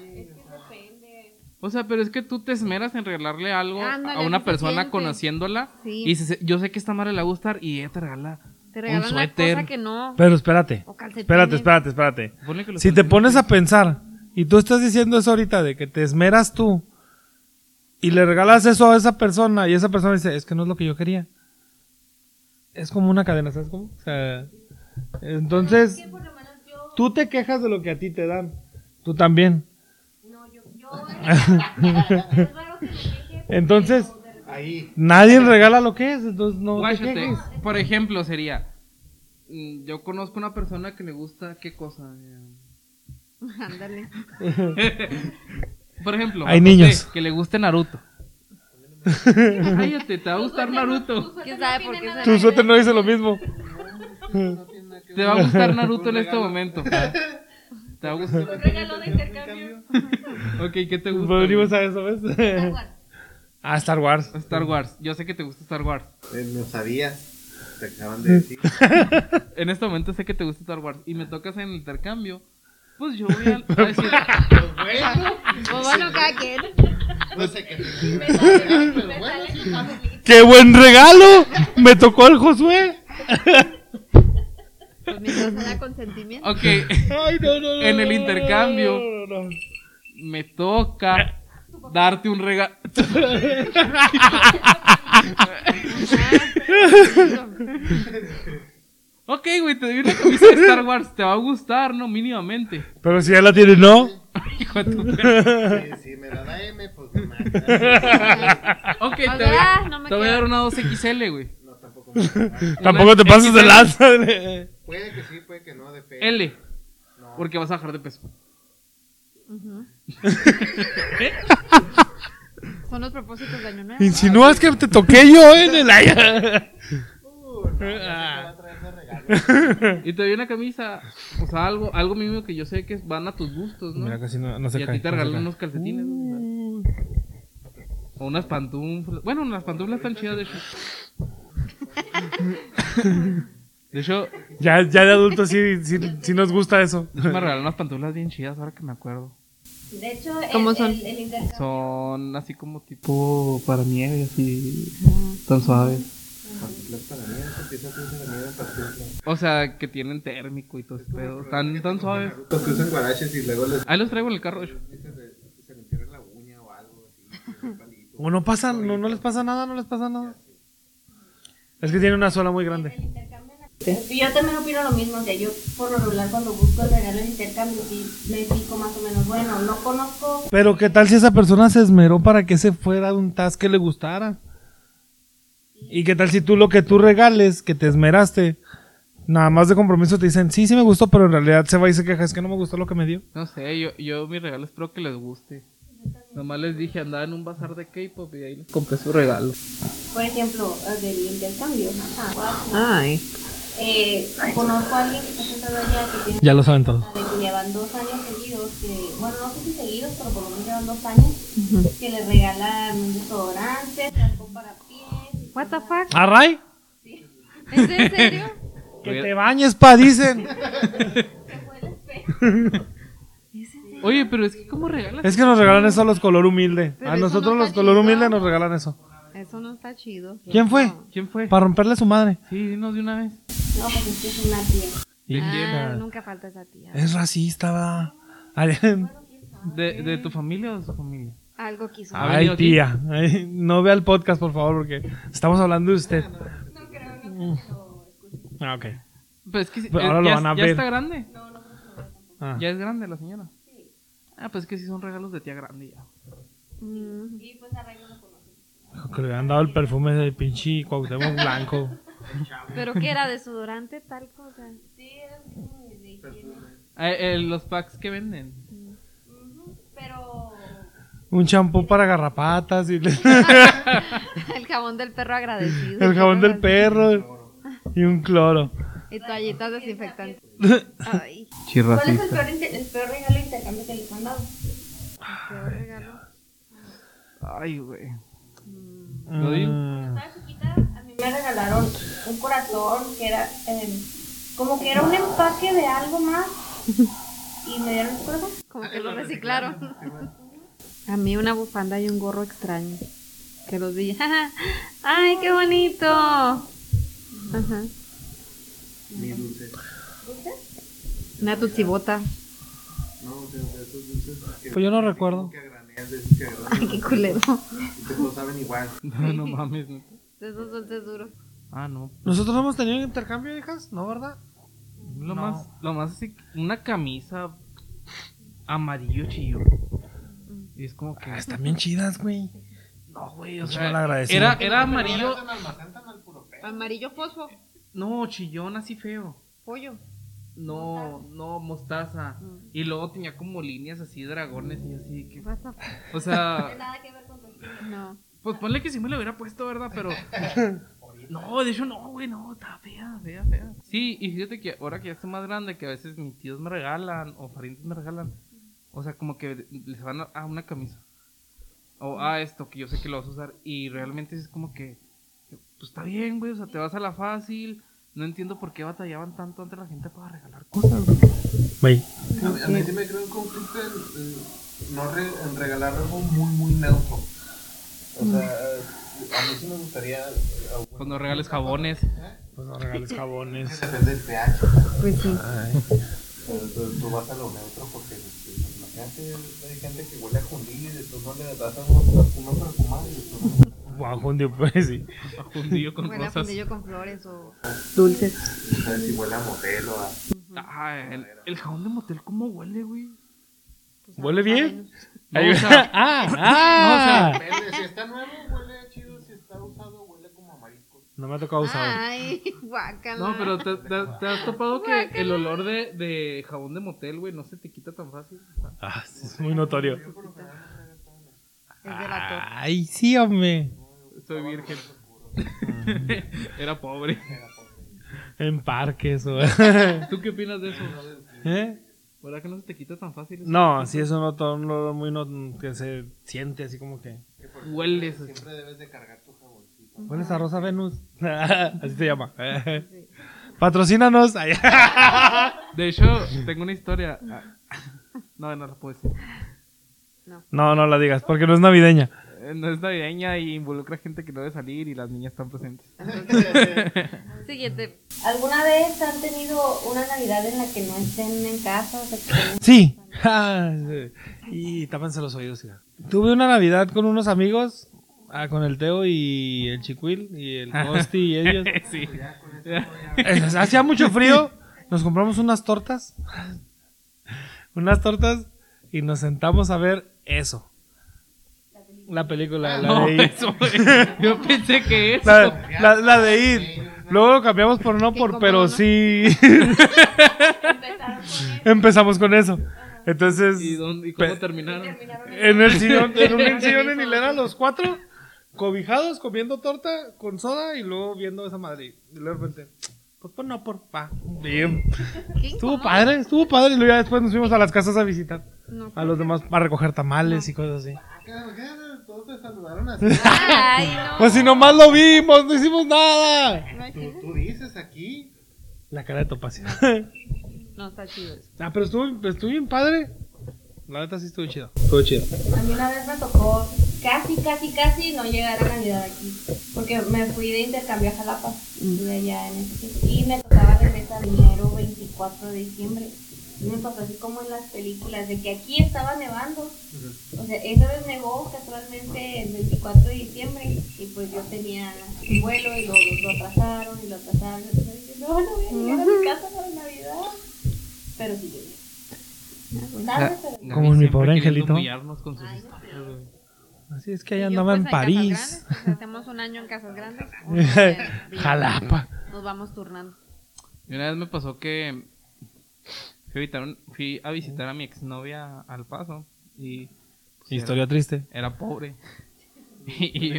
O sea, pero es que tú te esmeras en regalarle algo Ándale, a una así se persona siente. conociéndola. Sí. Y yo sé que esta madre le va a gustar y ella te regala Te un regalan la suéter. cosa que no. Pero espérate. O calcetines. Espérate. Ponle que los Si te calcetines- pones a pensar, y tú estás diciendo eso ahorita, de que te esmeras tú, y le regalas eso a esa persona, y esa persona dice, es que no es lo que yo quería. Es como una cadena, ¿sabes cómo? O sea, entonces, Por lo menos yo, tú te quejas de lo que a ti te dan. Tú también. no, yo, es raro que me queje. Entonces, Ahí. nadie regala lo que es, entonces no te Guáchate, quejes. por ejemplo, sería... yo conozco una persona que le gusta... ¿Qué cosa? Ándale. Por ejemplo, Hay no sé, niños. que le guste Naruto. Cállate, te va a gustar Naruto. ¿Quién sabe por qué se Tu suéter no dice lo mismo. Te va a gustar Naruto en este momento. Te va a gustar. Un regalo de intercambio. Ok, ¿qué te gusta? Volvimos a eso, ¿ves? Ah, Star Wars. Star Wars. Yo sé que te gusta Star Wars. No sabías. Te acaban de decir. En este momento sé que te gusta Star Wars. Y me tocas en el intercambio. Pues yo voy a decir... Pues bueno, cada quien. No sé qué. Pero bueno, sí. ¡Qué buen regalo! Me tocó el Josué. Pues mientras haya consentimiento. Ok, Ay, no. En el intercambio. No. me toca darte un regalo. Ok, güey, te doy una camisa de Star Wars. Te va a gustar, ¿no? Mínimamente. Pero si ya la tienes, ¿no? Hijo de tu... Si me la da M, pues no más. Ok, O sea, no me te voy a queda. dar una 2XL, güey. No, tampoco me la da. Tampoco te pases de XL. lanza. Puede que sí, puede que no, depende. L. No. Porque vas a bajar de peso. Son los propósitos de Año Nuevo. Insinúas que te toqué yo en el aire. No, ya sé que va a traer de regalo. Y te doy una camisa. O sea, algo mínimo que yo sé que van a tus gustos, ¿no? Mira, casi no se Y a cae. ti te no se regalan cae. unos calcetines. ¿no? O unas pantuflas. Bueno, las pantuflas están chidas, de hecho. De hecho, Ya de adultos sí nos gusta eso. me regalaron unas pantuflas bien chidas ahora que me acuerdo. De hecho, ¿Cómo son? el intercambio. Son así como tipo para nieve, así tan suaves. Las para mí, empieza a hacer la nieve en pantuflas. O sea, que tienen térmico y todo ese pedo. Tan suaves. Los que usan guaraches y luego les Ahí los traigo en el carro, de hecho. se les cierra la uña o algo así. un palito. O no pasa, no les pasa nada, no les pasa nada. Es que tiene una sola muy grande. El intercambio. Y yo también opino lo mismo. O sea, yo por lo regular cuando busco el regalo de intercambio, sí me fijo más o menos. Bueno, no conozco. Pero qué tal si esa persona se esmeró para que ese fuera un task que le gustara. Y qué tal si tú lo que tú regales, que te esmeraste, nada más de compromiso te dicen, sí me gustó, pero en realidad se va y se queja, es que no me gustó lo que me dio. No sé, yo mi regalo espero que les guste. Nomás les dije, andaba en un bazar de K-pop y ahí les compré su regalo. Por ejemplo, del intercambio. Ay. Conozco a alguien que está sentado allá que tiene. Ya lo saben todos. De que llevan 2 años seguidos, que, bueno, no sé si seguidos, pero por lo menos llevan 2 años, que le regalan un desodorante, talco para pies. What the fuck? ¿Array? ¿Es en serio? Que te bañes, pa, dicen. Se fue el espejo. ¿Es en serio? Oye, pero es que ¿cómo regalas? Es que nos regalan eso a los color humilde. Pero A eso nosotros no los está color chido. humilde nos regalan eso. Eso no está chido. ¿Quién fue? No. ¿Quién fue? Para romperle su madre. Sí, dinos de una vez. No, pues es que es una tía. Y Nunca falta esa tía. es racista, va. Ay, ¿De tu familia o de su familia? Algo quiso. ¿Ha ay, venido aquí? tía. Ay, no vea el podcast, por favor, porque estamos hablando de usted. No creo que lo escuche. Ah, ok. Pues es que Pero ahora lo ya, van a ya ver. está grande. No, no creo que lo vea tampoco. Ah. Ya es grande la señora. Ah, pues es que sí son regalos de tía grande ya. Mm. Y pues a Ray no lo conoce. Que le habían dado el perfume de pinche Cuauhtémoc Blanco. ¿Pero qué era? ¿Desodorante, tal cosa? Sí, era así como de higiene. Los packs que venden. Ujú, pero. Un champú para garrapatas y El jabón del perro agradecido. el jabón del perro y un cloro. Y toallitas desinfectantes. Ay, ¿Cuál es el peor regalo de intercambio que les han dado? qué regalo. Ay, güey. ¿Lo digo? Estaba chiquita, a mí me regalaron un corazón que era como que era un empaque de algo más y me dieron un corazón. Como que lo reciclaron. A mí una bufanda y un gorro extraño. Que los vi. ¡Ay, qué bonito! Ajá. Mi dulce. Una tutsibota. No, o sea, esos dulces que, Pues yo no recuerdo. que graneas, de esos que agarras Ay, qué culero. y te lo saben igual. No, no mames. No. De esos dulces duros. Ah, no. ¿Nosotros hemos tenido intercambio, hijas? ¿No, verdad? Lo No. más así, una camisa amarillo chillo. Y es como que. Ah, están bien chidas, güey. No, güey, o Mucho sea, mal agradecido. era amarillo. Amarillo fosfo. No, chillón así feo. Pollo. No, mostaza. Y luego tenía como líneas así, dragones y así. Que, What the fuck? o sea, Nada que ver con tu estilo. No. pues ponle que sí me lo hubiera puesto, ¿verdad? Pero. No, de hecho no, güey, no, está fea. Sí, y fíjate que ahora que ya estoy más grande, que a veces mis tíos me regalan o parientes me regalan. O sea, como que les van a una camisa. O a esto, que yo sé que lo vas a usar. Y realmente es como que, pues está bien, güey, o sea, te vas a la fácil. No entiendo por qué batallaban tanto antes la gente para regalar cosas, güey. Güey. A mí sí me creo un conflicto en regalar algo muy neutro. O sea, a mí sí me gustaría. Cuando regales jabones. Pues no regales jabones. Depende del pH. Pues sí. Tú vas a lo neutro porque imagínate, hay gente que huele a jundí y después no le das uno perfumado y después no. Guau, jundio, pues sí. A fundillo con Huele a rosas. fundillo con flores o dulces. No sabes si huele a motel o a. Ah, el jabón de motel, ¿cómo huele, güey? ¿Huele bien? No, o sea, ¡Ah! Depende, si está nuevo huele chido, si está usado huele como a marisco. No me ha tocado usar. Ay, guácala. no, pero te has topado que el olor de jabón de motel, güey, no se te quita tan fácil. O sea, Ah, sí, es muy notorio. Es de la torta. Ay, sí, hombre. soy virgen. Era pobre. En parques o... ¿Tú qué opinas de eso? ¿Eh? ¿Verdad que no se te quita tan fácil? eso? No, sí es un olor muy que se siente así como que... Hueles. Siempre debes de cargar tu jaboncito. ¿Hueles a Rosa Venus? Así se llama. Patrocínanos. Ay. De hecho, tengo una historia. No la puedo decir. No, no la digas, porque no es navideña. No es navideña y involucra gente que no debe salir y las niñas están presentes. Siguiente. ¿Alguna vez han tenido una Navidad en la que no estén en casa? O sea, que estén- Sí. Ah, sí. Y tápense los oídos, hija. Tuve una Navidad con unos amigos, con el Teo y el Chicuil y el Costi y ellos. Sí. Hacía mucho frío. Nos compramos unas tortas. Y nos sentamos a ver eso. La película, la No, de It. eso, güey. Yo pensé que eso. La de It. Luego lo cambiamos por no por, pero sí. Empezaron con eso. Empezamos con eso. Entonces, ¿Y cómo terminaron? Terminaron en el sillón, en un sillón en hilera, los 4, cobijados, comiendo torta con soda y luego viendo esa madre. Y luego de repente, Pues no, por pa. Bien. ¿Qué Estuvo incómodo? padre. Y luego ya después nos fuimos a las casas a visitar No, a los demás para recoger tamales y cosas así. Todos te saludaron así. Ay, no. Pues si nomás lo vimos, no hicimos nada. No, Tú dices aquí. La cara de Topacio. no está chido eso. Pero estuvo bien padre. La neta sí estuvo chido. Estuvo chido. A mí una vez me tocó casi no llegar a Navidad aquí. Porque me fui de intercambio a Jalapa. Estuve allá en ese tiempo. Y me tocaba regresar enero 24 de diciembre. Y me pasó así como en las películas, de que aquí estaba nevando. O sea, esa vez nevó casualmente el 24 de diciembre. Y pues yo tenía un vuelo y lo atrasaron. Entonces dije, no voy a llegar a mi casa para Navidad. Pero sí llegué. Tarde, pero Gaby Como mi siempre pobre queriendo angelito. humillarnos con sus historias, güey. Así es que ella Y yo, andaba pues, en París. Casas Grandes, pues, hacemos un año en Casas Grandes. uno en Villa. Jalapa. Nos vamos turnando. Y una vez me pasó que fui a visitar a mi exnovia al Paso y pues, Historia triste. era pobre. Y yo,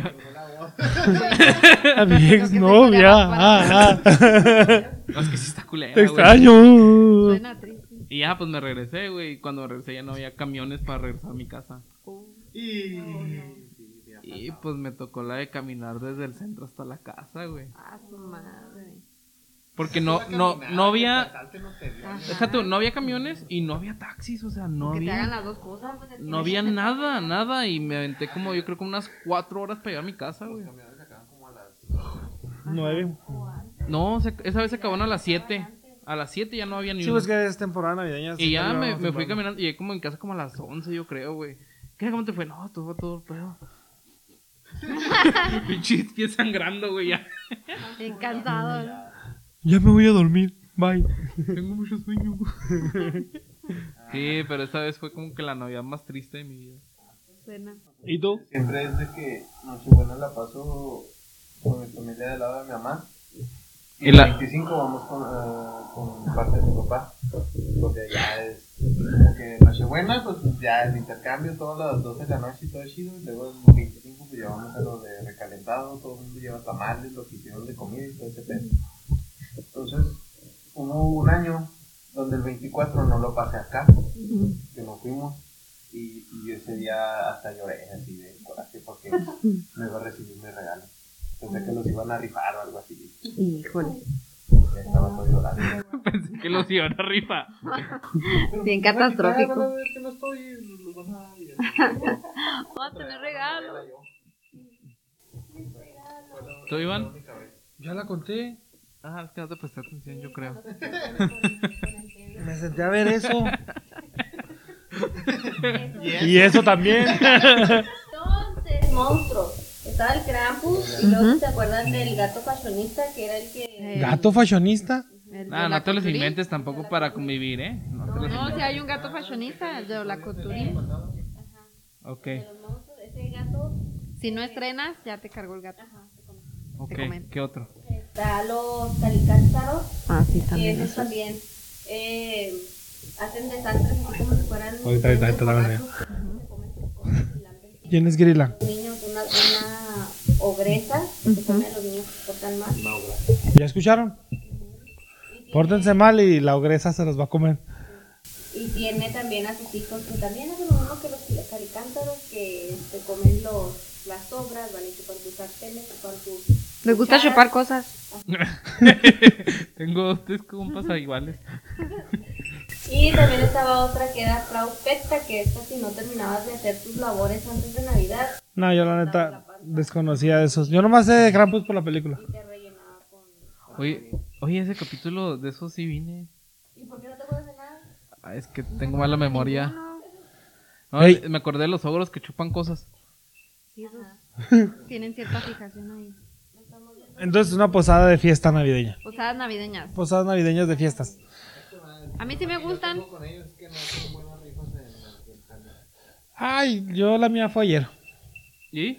A mi exnovia. no, es que sí está culera, Te güey. extraño. Suena triste. Y ya, pues me regresé, güey. Y cuando me regresé ya no había camiones para regresar a mi casa. Y pues me tocó la de caminar desde el centro hasta la casa, güey. A su madre. Porque no había, Ajá. déjate, no había camiones y no había taxis, o sea, no Que te hagan había, las dos cosas. no había nada. Y me aventé como, yo creo, como unas 4 horas para llegar a mi casa, güey. 9. No, esa vez se acabaron a las 7. A las 7 ya no había ni Sí, uno. pues que es temporada navideña. Y ya me fui caminando, llegué como en casa como a las 11, yo creo, güey. ¿Qué? ¿Cómo te fue? No, todo pedo. Pinches pies sangrando, güey, ya. Encantado. Ya me voy a dormir. Bye. Tengo mucho sueño. Sí, pero esta vez fue como que la Navidad más triste de mi vida. Suena. ¿Y tú? Siempre es de que Nochebuena la paso con mi familia del lado de mi mamá. Y Y el la- 25 vamos con parte de mi papá. Porque ya es como que Nochebuena, pues ya el intercambio, todas las 12 de la noche y todo chido. Y luego el 25 pues llevamos a lo de recalentado, todo el mundo lleva tamales, lo que hicieron de comida y todo ese pedo. Entonces, hubo un año donde el 24 no lo pasé acá, que nos fuimos. Y ese día hasta lloré así de coraje porque me iba a recibir mi regalo. Pensé que los iban a rifar o algo así. Híjole. Ya estaba todo llorando. Pensé que los iban a rifar. Bien catastrófico. Van a ver que no estoy, los van a... Vamos a tener regalo. ¿Tú, Iván? Ya la conté. Ah, es que no te presté atención, yo creo. Me senté a ver eso. Y eso también. Entonces, monstruos. Estaba el Krampus y luego se acuerdan del gato fashionista que era el que... ¿Gato fashionista? El de Ah, la no te los Coturí. inventes tampoco para convivir, ¿eh? No te los No, si inventes. hay un gato fashionista, el de la Coturí. Ok, de los monstruos, ese gato Si no estrenas, ya te cargó el gato. ok. comen. ¿Qué otro? está los calicántaros, Ah, sí, que también. esos también hacen desastres así como si fueran... Ahorita la veo. borrachos, se comen sus cosas y lamben sus ¿Quién es Grila? niños, una ogresa que se come a los niños que se portan mal. ¿Ya escucharon? Pórtense mal y la ogresa se los va a comer. Y tiene también a sus hijos que también hacen lo mismo que los calicántaros, que se comen las sobras, van y chupan tus sartenes, chupan tus... Les gusta chupar cosas. Tengo 2 compas iguales. Y también estaba otra que era Frau Pecta, que esta si no terminabas de hacer tus labores antes de Navidad, No, yo la neta desconocía de esos. Yo nomás sé de Krampus por la película. y te rellenaba con... Oye, ese capítulo de eso sí vine. ¿Y por qué no te acuerdas de nada? Ah, es que tengo mala memoria. No, Ey. me acordé de los ogros que chupan cosas. Sí, esos tienen cierta fijación ahí. Entonces una posada de fiesta navideña. Posadas navideñas. Posadas navideñas de fiestas. A mí sí me gustan. Ay, yo la mía fue ayer. ¿Y?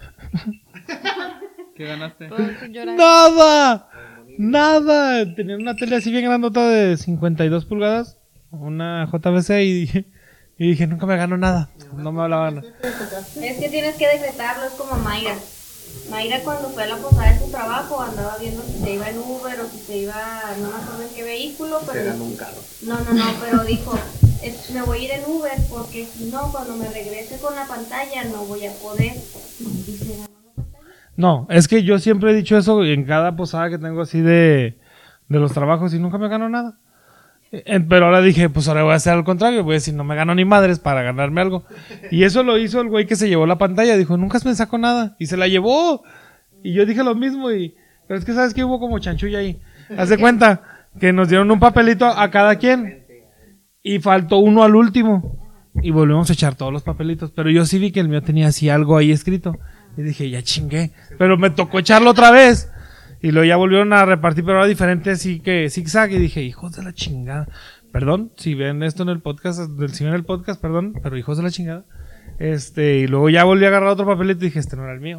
¿Qué ganaste? Todos lloran. ¡Nada! ¡Nada! Tenía una tele así bien grandota de 52 pulgadas. Una JBC y dije, nunca me gano nada. No me hablaban. Es que tienes que decretarlo, es como Mayra. Mayra cuando fue a la posada de su trabajo andaba viendo si se iba en Uber o si se iba, no me acuerdo en qué vehículo, Se pero... ganó un carro. No, pero dijo, me voy a ir en Uber porque si no, cuando me regrese con la pantalla no voy a poder. Y se ganó la pantalla. No, es que yo siempre he dicho eso en cada posada que tengo así de los trabajos y nunca me gano nada. Pero ahora dije, pues ahora voy a hacer al contrario, voy a decir, no me gano ni madres para ganarme algo. Y eso lo hizo el güey que se llevó la pantalla, dijo, nunca me sacó nada. Y se la llevó. Y yo dije lo mismo, pero es que sabes que hubo como chanchulla ahí. Haz de cuenta que nos dieron un papelito a cada quien y faltó uno al último. Y volvimos a echar todos los papelitos. Pero yo sí vi que el mío tenía así algo ahí escrito. Y dije, ya chingué. Pero me tocó echarlo otra vez. Y luego ya volvieron a repartir, pero era diferente, así que zigzag. Y dije, hijos de la chingada. Perdón, si ven esto en el podcast, perdón, pero hijos de la chingada. Y luego ya volví a agarrar otro papelito y dije, este no era el mío.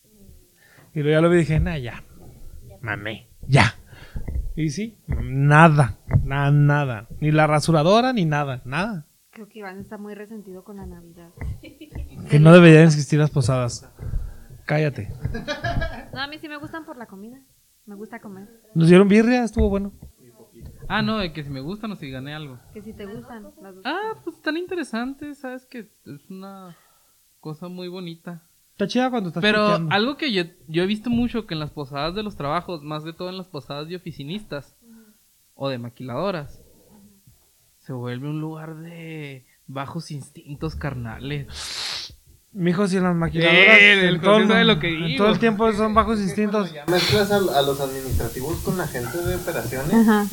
Y luego ya lo vi y dije, nah, ya. Mamé, ya. Y sí, nada. Ni la rasuradora, ni nada. Creo que Iván está muy resentido con la Navidad. Que no deberían existir las posadas. Cállate. No, a mí sí me gustan por la comida. Me gusta comer. Nos dieron birria, estuvo bueno. Ah, no, de que si me gustan o si gané algo. Que si te gustan las dos. Ah, pues tan interesante, sabes que es una cosa muy bonita. Está chida cuando estás Pero pisteando. algo que yo he visto mucho que en las posadas de los trabajos, más de todo en las posadas de oficinistas o de maquiladoras, se vuelve un lugar de bajos instintos carnales. Mijos, y en las maquiladoras El José sabe lo que en digo. todo el tiempo son bajos instintos. Ya mezclas a los administrativos con la gente de operaciones. Ajá.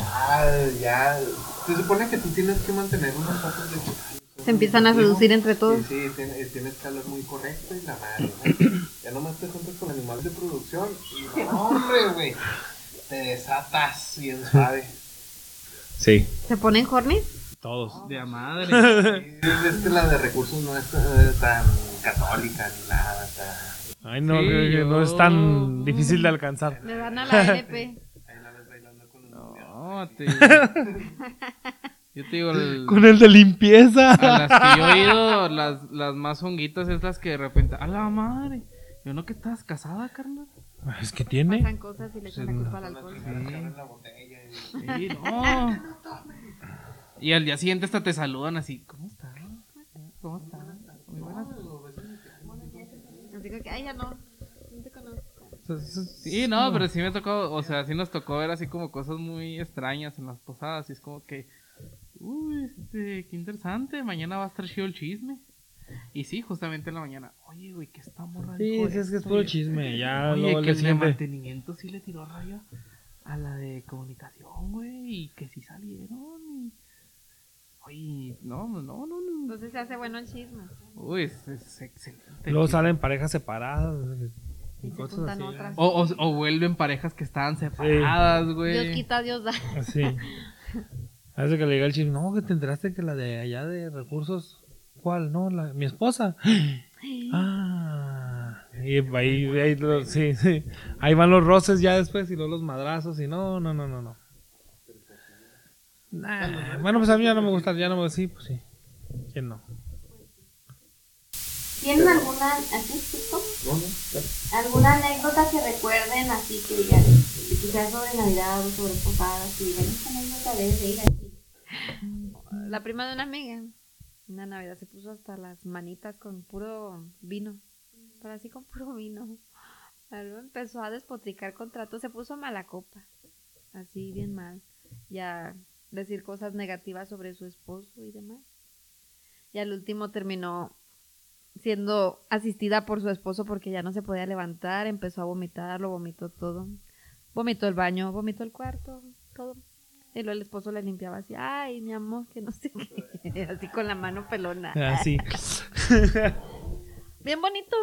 Ya. Se supone que tú tienes que mantener unos pasos de... Se empiezan a seducir entre todos. Sí, tienes que hablar muy correcto y la madre, ¿no? Ya nomás te juntas con animales de producción y no, hombre, güey, te desatas bien suave. Sí. ¿Se ponen horny? Todos. De a madre. Es que la de recursos no es tan católica ni nada. Ay, no, Sí, que yo- no es tan difícil de alcanzar. Le dan a la LP. Ahí la ves bailando con los No, yo te digo, Con el de limpieza. a las que yo he ido, las más honguitas es las que de repente, a la madre, yo no que estabas casada, carnal. Es que tiene. Pasan cosas y le echan la culpa al alcohol. en la botella. Sí, no. Y al día siguiente hasta te saludan así, ¿cómo estás? ¿Cómo estás? Muy buenas. Así que, ay, ya no. No te conozco. Sí, no, pero sí me tocó, o sea, sí nos tocó ver así como cosas muy extrañas en las posadas. Y es como que, uy, qué interesante, mañana va a estar chido el chisme. Y sí, justamente en la mañana, oye, güey, ¿qué está morra? Sí, dijo es que es esto? puro Y- chisme. Ya Oye, luego que le el de siguiente. mantenimiento sí le tiró rayo a la de comunicación, güey, y que sí salieron. Oye, no. Entonces se hace bueno el chisme. Uy, es excelente. Luego salen parejas separadas. Y se cosas juntan así. otras. O vuelven parejas que estaban separadas, güey. Dios quita, Dios da. Así. Hace que le diga el chisme. No, que te enteraste que la de allá de recursos. ¿Cuál? No, mi esposa. Ah. Y ahí sí. Ahí van los roces ya después y luego los madrazos y no. Nah, bueno, pues a mí ya no me gusta, sí, pues sí. ¿Quién no? ¿Tienen alguna, así, tipo? No, claro. ¿Alguna anécdota que recuerden así que digan, quizás sobre Navidad o sobre posadas, que digan, esta anécdota debe de ir así? La prima de una amiga, una Navidad se puso hasta las manitas con puro vino. Pero así con puro vino. Luego empezó a despotricar contra todo, se puso mala copa. Así bien mal. Ya decir cosas negativas sobre su esposo y demás. Y al último terminó siendo asistida por su esposo porque ya no se podía levantar, empezó a vomitar, lo vomitó todo. Vomitó el baño, vomitó el cuarto, todo. Y luego el esposo le limpiaba así, ay, mi amor, que no sé qué, así con la mano pelona. Así. Bien bonito.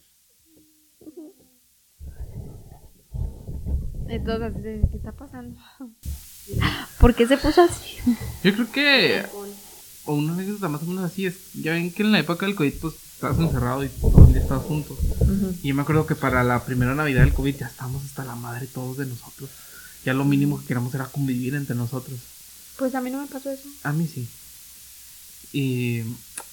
Entonces, así de, ¿qué está pasando? ¿Por qué se puso así? Yo creo que, o una anécdota más o menos así es, ya ven que en la época del COVID pues estabas encerrado y todo el día estabas juntos. Y yo me acuerdo que para la primera Navidad del COVID ya estábamos hasta la madre todos de nosotros. Ya lo mínimo que queríamos era convivir entre nosotros. Pues a mí no me pasó eso. A mí sí. Y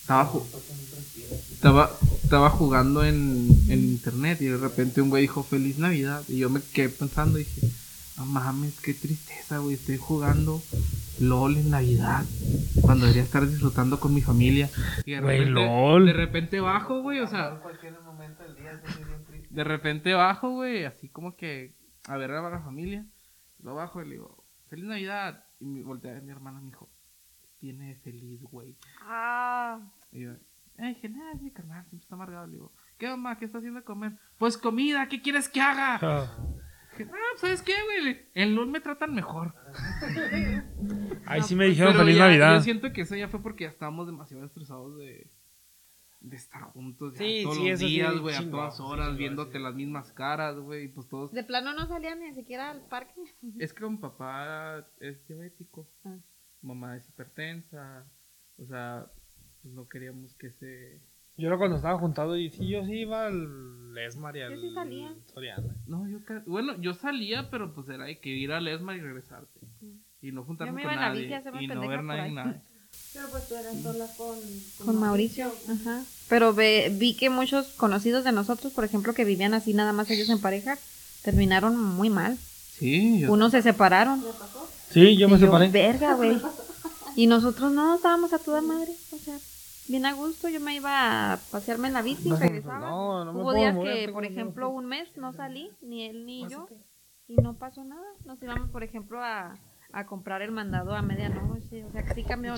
estaba jugando en internet y de repente un güey dijo Feliz Navidad y yo me quedé pensando y dije, no mames, qué tristeza, güey, estoy jugando LOL en Navidad cuando debería estar disfrutando con mi familia y Güey, LOL. de repente bajo, güey, o sea, En cualquier momento del día es bien triste. de repente bajo, güey, así como que a ver a la familia, lo bajo y le digo, Feliz Navidad, y me volteé a ver a mi hermana y me dijo, tiene feliz, güey. Ah, Y yo, dije, nada, es mi carnal, siempre está amargado. Le digo, ¿qué mamá? ¿Qué está haciendo de comer? Pues comida, ¿qué quieres que haga? Ah. Dije, ¿sabes qué, güey? En LOL me tratan mejor. Ahí sí me dijeron Pero feliz ya, Navidad. Yo siento que eso ya fue porque ya estábamos demasiado estresados de estar juntos ya Sí, todos sí, los eso sí, días, güey, a chingón, todas sí, horas, chingón, viéndote sí. las mismas caras, güey, pues todos. de plano no salían ni siquiera al parque. Es que mi papá es diabético, Ah. mamá es hipertensa, o sea, pues no queríamos que se... Yo era cuando estaba juntado y sí, yo sí iba al Esmar y al Yo sí salía. Soriana. No, bueno, yo salía, pero pues era de que ir al ESMA y regresarte. Y no juntarme Yo me con iba en la nadie. bici a hacerme Y no pendeja ver por nadie ahí. en nada. Pero pues tú eras sola Con Mauricio. Ajá. Pero vi que muchos conocidos de nosotros, por ejemplo, que vivían así nada más ellos en pareja, terminaron muy mal. Sí, yo... Unos se separaron. Sí, yo me Y separé. verga, güey. Y nosotros no, estábamos a toda madre. O sea, bien a gusto. Yo me iba a pasearme en la bici y No, regresaba. no me Hubo puedo días mover, que, tengo por miedo. ejemplo, un mes no salí, ni él ni yo. Y no pasó nada. Nos íbamos, por ejemplo, a comprar el mandado a medianoche. O sea, que sí cambió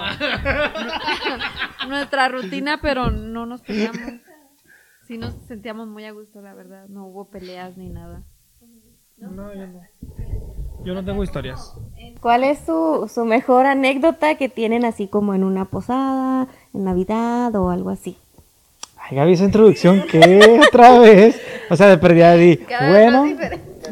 nuestra rutina, pero no nos peleamos. Sí nos sentíamos muy a gusto, la verdad. No hubo peleas ni nada. No, yo no. Yo no tengo historias. ¿Cuál es su mejor anécdota que tienen así como en una posada, en Navidad o algo así? Ay, Gaby, esa introducción, ¿qué? Otra vez. O sea, de perdida di, bueno, Sí.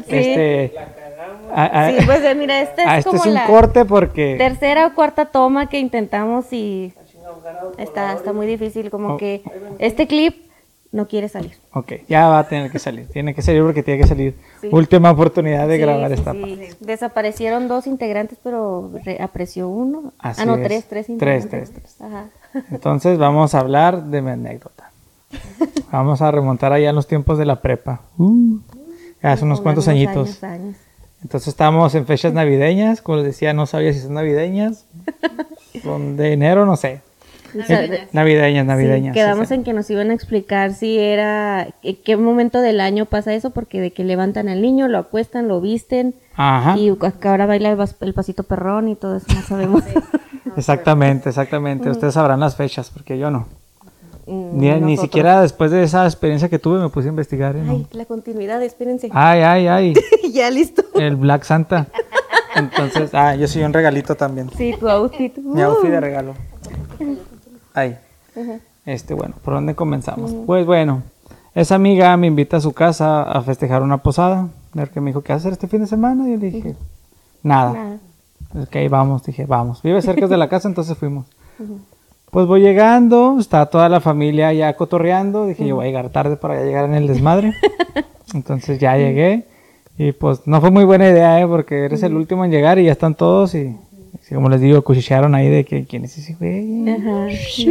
Sí, pues mira, esta es este como es un la corte porque... tercera o cuarta toma que intentamos y está muy difícil, como Oh. que este clip no quiere salir. Ok, ya va a tener que salir. Tiene que salir porque tiene que salir. Sí. Última oportunidad de Sí, grabar sí, esta sí. parte. Desaparecieron 2 integrantes, pero reapareció uno. Así no, es. 3 integrantes. Tres. Ajá. Entonces vamos a hablar de mi anécdota. Vamos a remontar allá a los tiempos de la prepa. Hace unos cuantos añitos. Años. Entonces estábamos en fechas navideñas. Como les decía, no sabía si son navideñas. Son de enero, no sé. Navideñas. Sí, quedamos sí. en que nos iban a explicar si era, en qué momento del año pasa eso, porque de que levantan al niño, lo acuestan, lo visten, Ajá. y que ahora baila el pasito perrón y todo eso, no sabemos. Exactamente. Ustedes sabrán las fechas, porque yo no. Ni Nosotros. siquiera después de esa experiencia que tuve me puse a investigar. ¿eh? Ay, la continuidad, espérense. Ay. Ya listo. El Black Santa. Entonces, yo soy un regalito también. Sí, tu outfit. Mi outfit de regalo. Ahí. Bueno, ¿por dónde comenzamos? Pues bueno, esa amiga me invita a su casa a festejar una posada. A ver qué me dijo, ¿qué hacer este fin de semana? Y yo le dije, nada. Nada. Ok, vamos. Dije, vamos. Vive cerca de la casa, entonces fuimos. Pues voy llegando, está toda la familia ya cotorreando. Dije, yo voy a llegar tarde para ya llegar en el desmadre. Entonces ya llegué. Y pues no fue muy buena idea, porque eres el último en llegar y ya están todos. Y como les digo, cuchichearon ahí de que quién es ese güey. Ajá.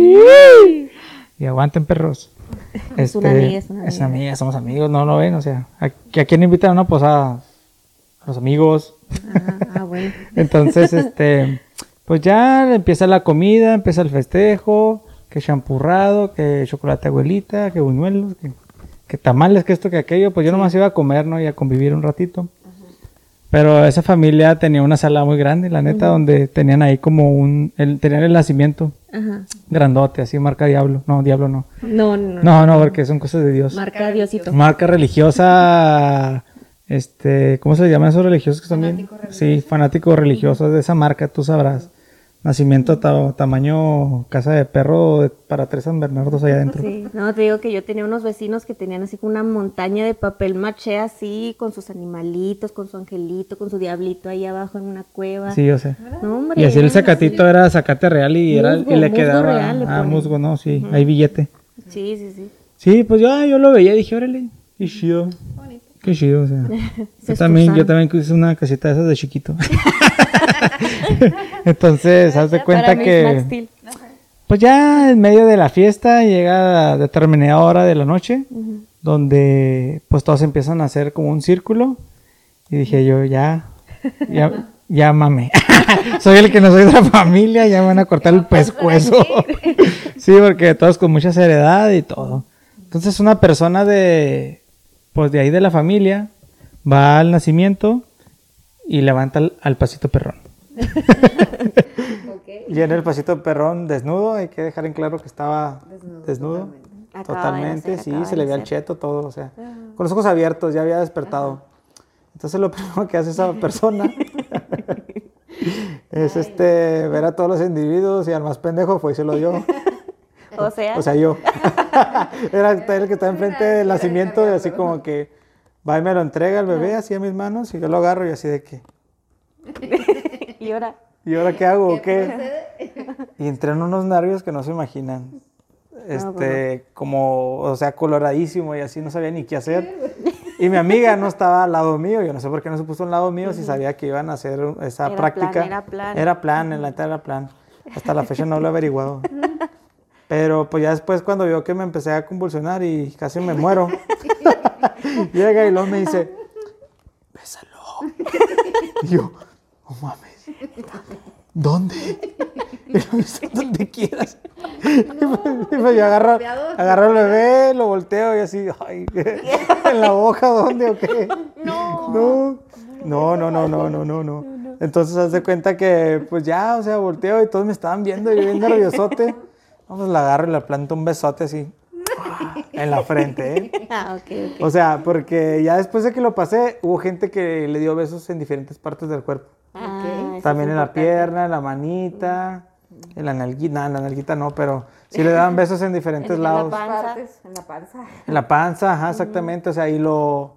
Y aguanten, perros. Es una amiga, Es una amiga, somos amigos, no lo ven. O sea, ¿a quién invitan a una posada? A los amigos. Bueno. Entonces, pues ya empieza la comida, empieza el festejo, que champurrado, que chocolate abuelita, que buñuelos, que tamales, que esto, que aquello. Pues yo nomás iba a comer, ¿no? Y a convivir un ratito. Pero esa familia tenía una sala muy grande, la neta, donde tenían ahí como tenían el nacimiento Ajá. grandote, así marca Diablo. No, Diablo no. No. No, porque son cosas de Dios. Marca Diosito. Marca religiosa, ¿cómo se llaman esos religiosos que son bien? Sí, fanáticos religiosos de esa marca, tú sabrás. Nacimiento tamaño casa de perro para 3 San Bernardos allá adentro. Sí, no, te digo que yo tenía unos vecinos que tenían así una montaña de papel maché así, con sus animalitos, con su angelito, con su diablito ahí abajo en una cueva. Sí, yo sé. No, hombre, Y así el eran zacatito era zacate real y Musgo, le musgo quedaba real le ponen. musgo, ¿no? Sí, hay billete. Sí. Sí, pues yo lo veía y dije, órale, qué chido. Qué chido, o sea. Se Yo también esforzaron. hice una casita de esas de chiquito. Entonces, haz de cuenta Para mis Max que Steel. Pues ya en medio de la fiesta llega a determinada hora de la noche, donde pues todos empiezan a hacer como un círculo. Y dije yo, ya mamé. Soy el que no soy de la familia, ya me van a cortar el pescuezo. Sí, porque todos con mucha seriedad y todo. Entonces una persona de ahí de la familia va al nacimiento y levanta al pasito perrón. Y en el pasito perrón desnudo, hay que dejar en claro que estaba desnudo. Totalmente, sí, se le veía el cheto, todo, o sea, con los ojos abiertos, ya había despertado. Entonces lo primero que hace esa persona es ver a todos los individuos y al más pendejo fue y se lo dio. O sea, yo. Era el que estaba enfrente del nacimiento y así como que va y me lo entrega el bebé así a mis manos y yo lo agarro y así de que... ¿Y ahora? ¿Y ahora qué hago o qué? Y entré en unos nervios que no se imaginan. Como, o sea, coloradísimo y así, no sabía ni qué hacer. Y mi amiga no estaba al lado mío, yo no sé por qué no se puso al lado mío si sabía que iban a hacer esa práctica. Era plan, en la neta era plan. Hasta la fecha no lo he averiguado. Pero pues ya después cuando vio que me empecé a convulsionar y casi me muero, llega y luego me dice, bésalo. Y yo, no mames. ¿Dónde? Y me dice, donde quieras. Y yo agarro el bebé, lo volteo y así, ay, ¿en la boca dónde o qué? No. Entonces haz de cuenta que pues ya, o sea, volteo y todos me estaban viendo y yo bien nerviosote. Vamos, la agarro y le planto un besote así en la frente, ¿eh? Ok. O sea, porque ya después de que lo pasé, hubo gente que le dio besos en diferentes partes del cuerpo. También en la pierna, en la manita, en la nalguita no, pero sí le daban besos en diferentes lados. En la panza. En la panza, ajá, exactamente, o sea, ahí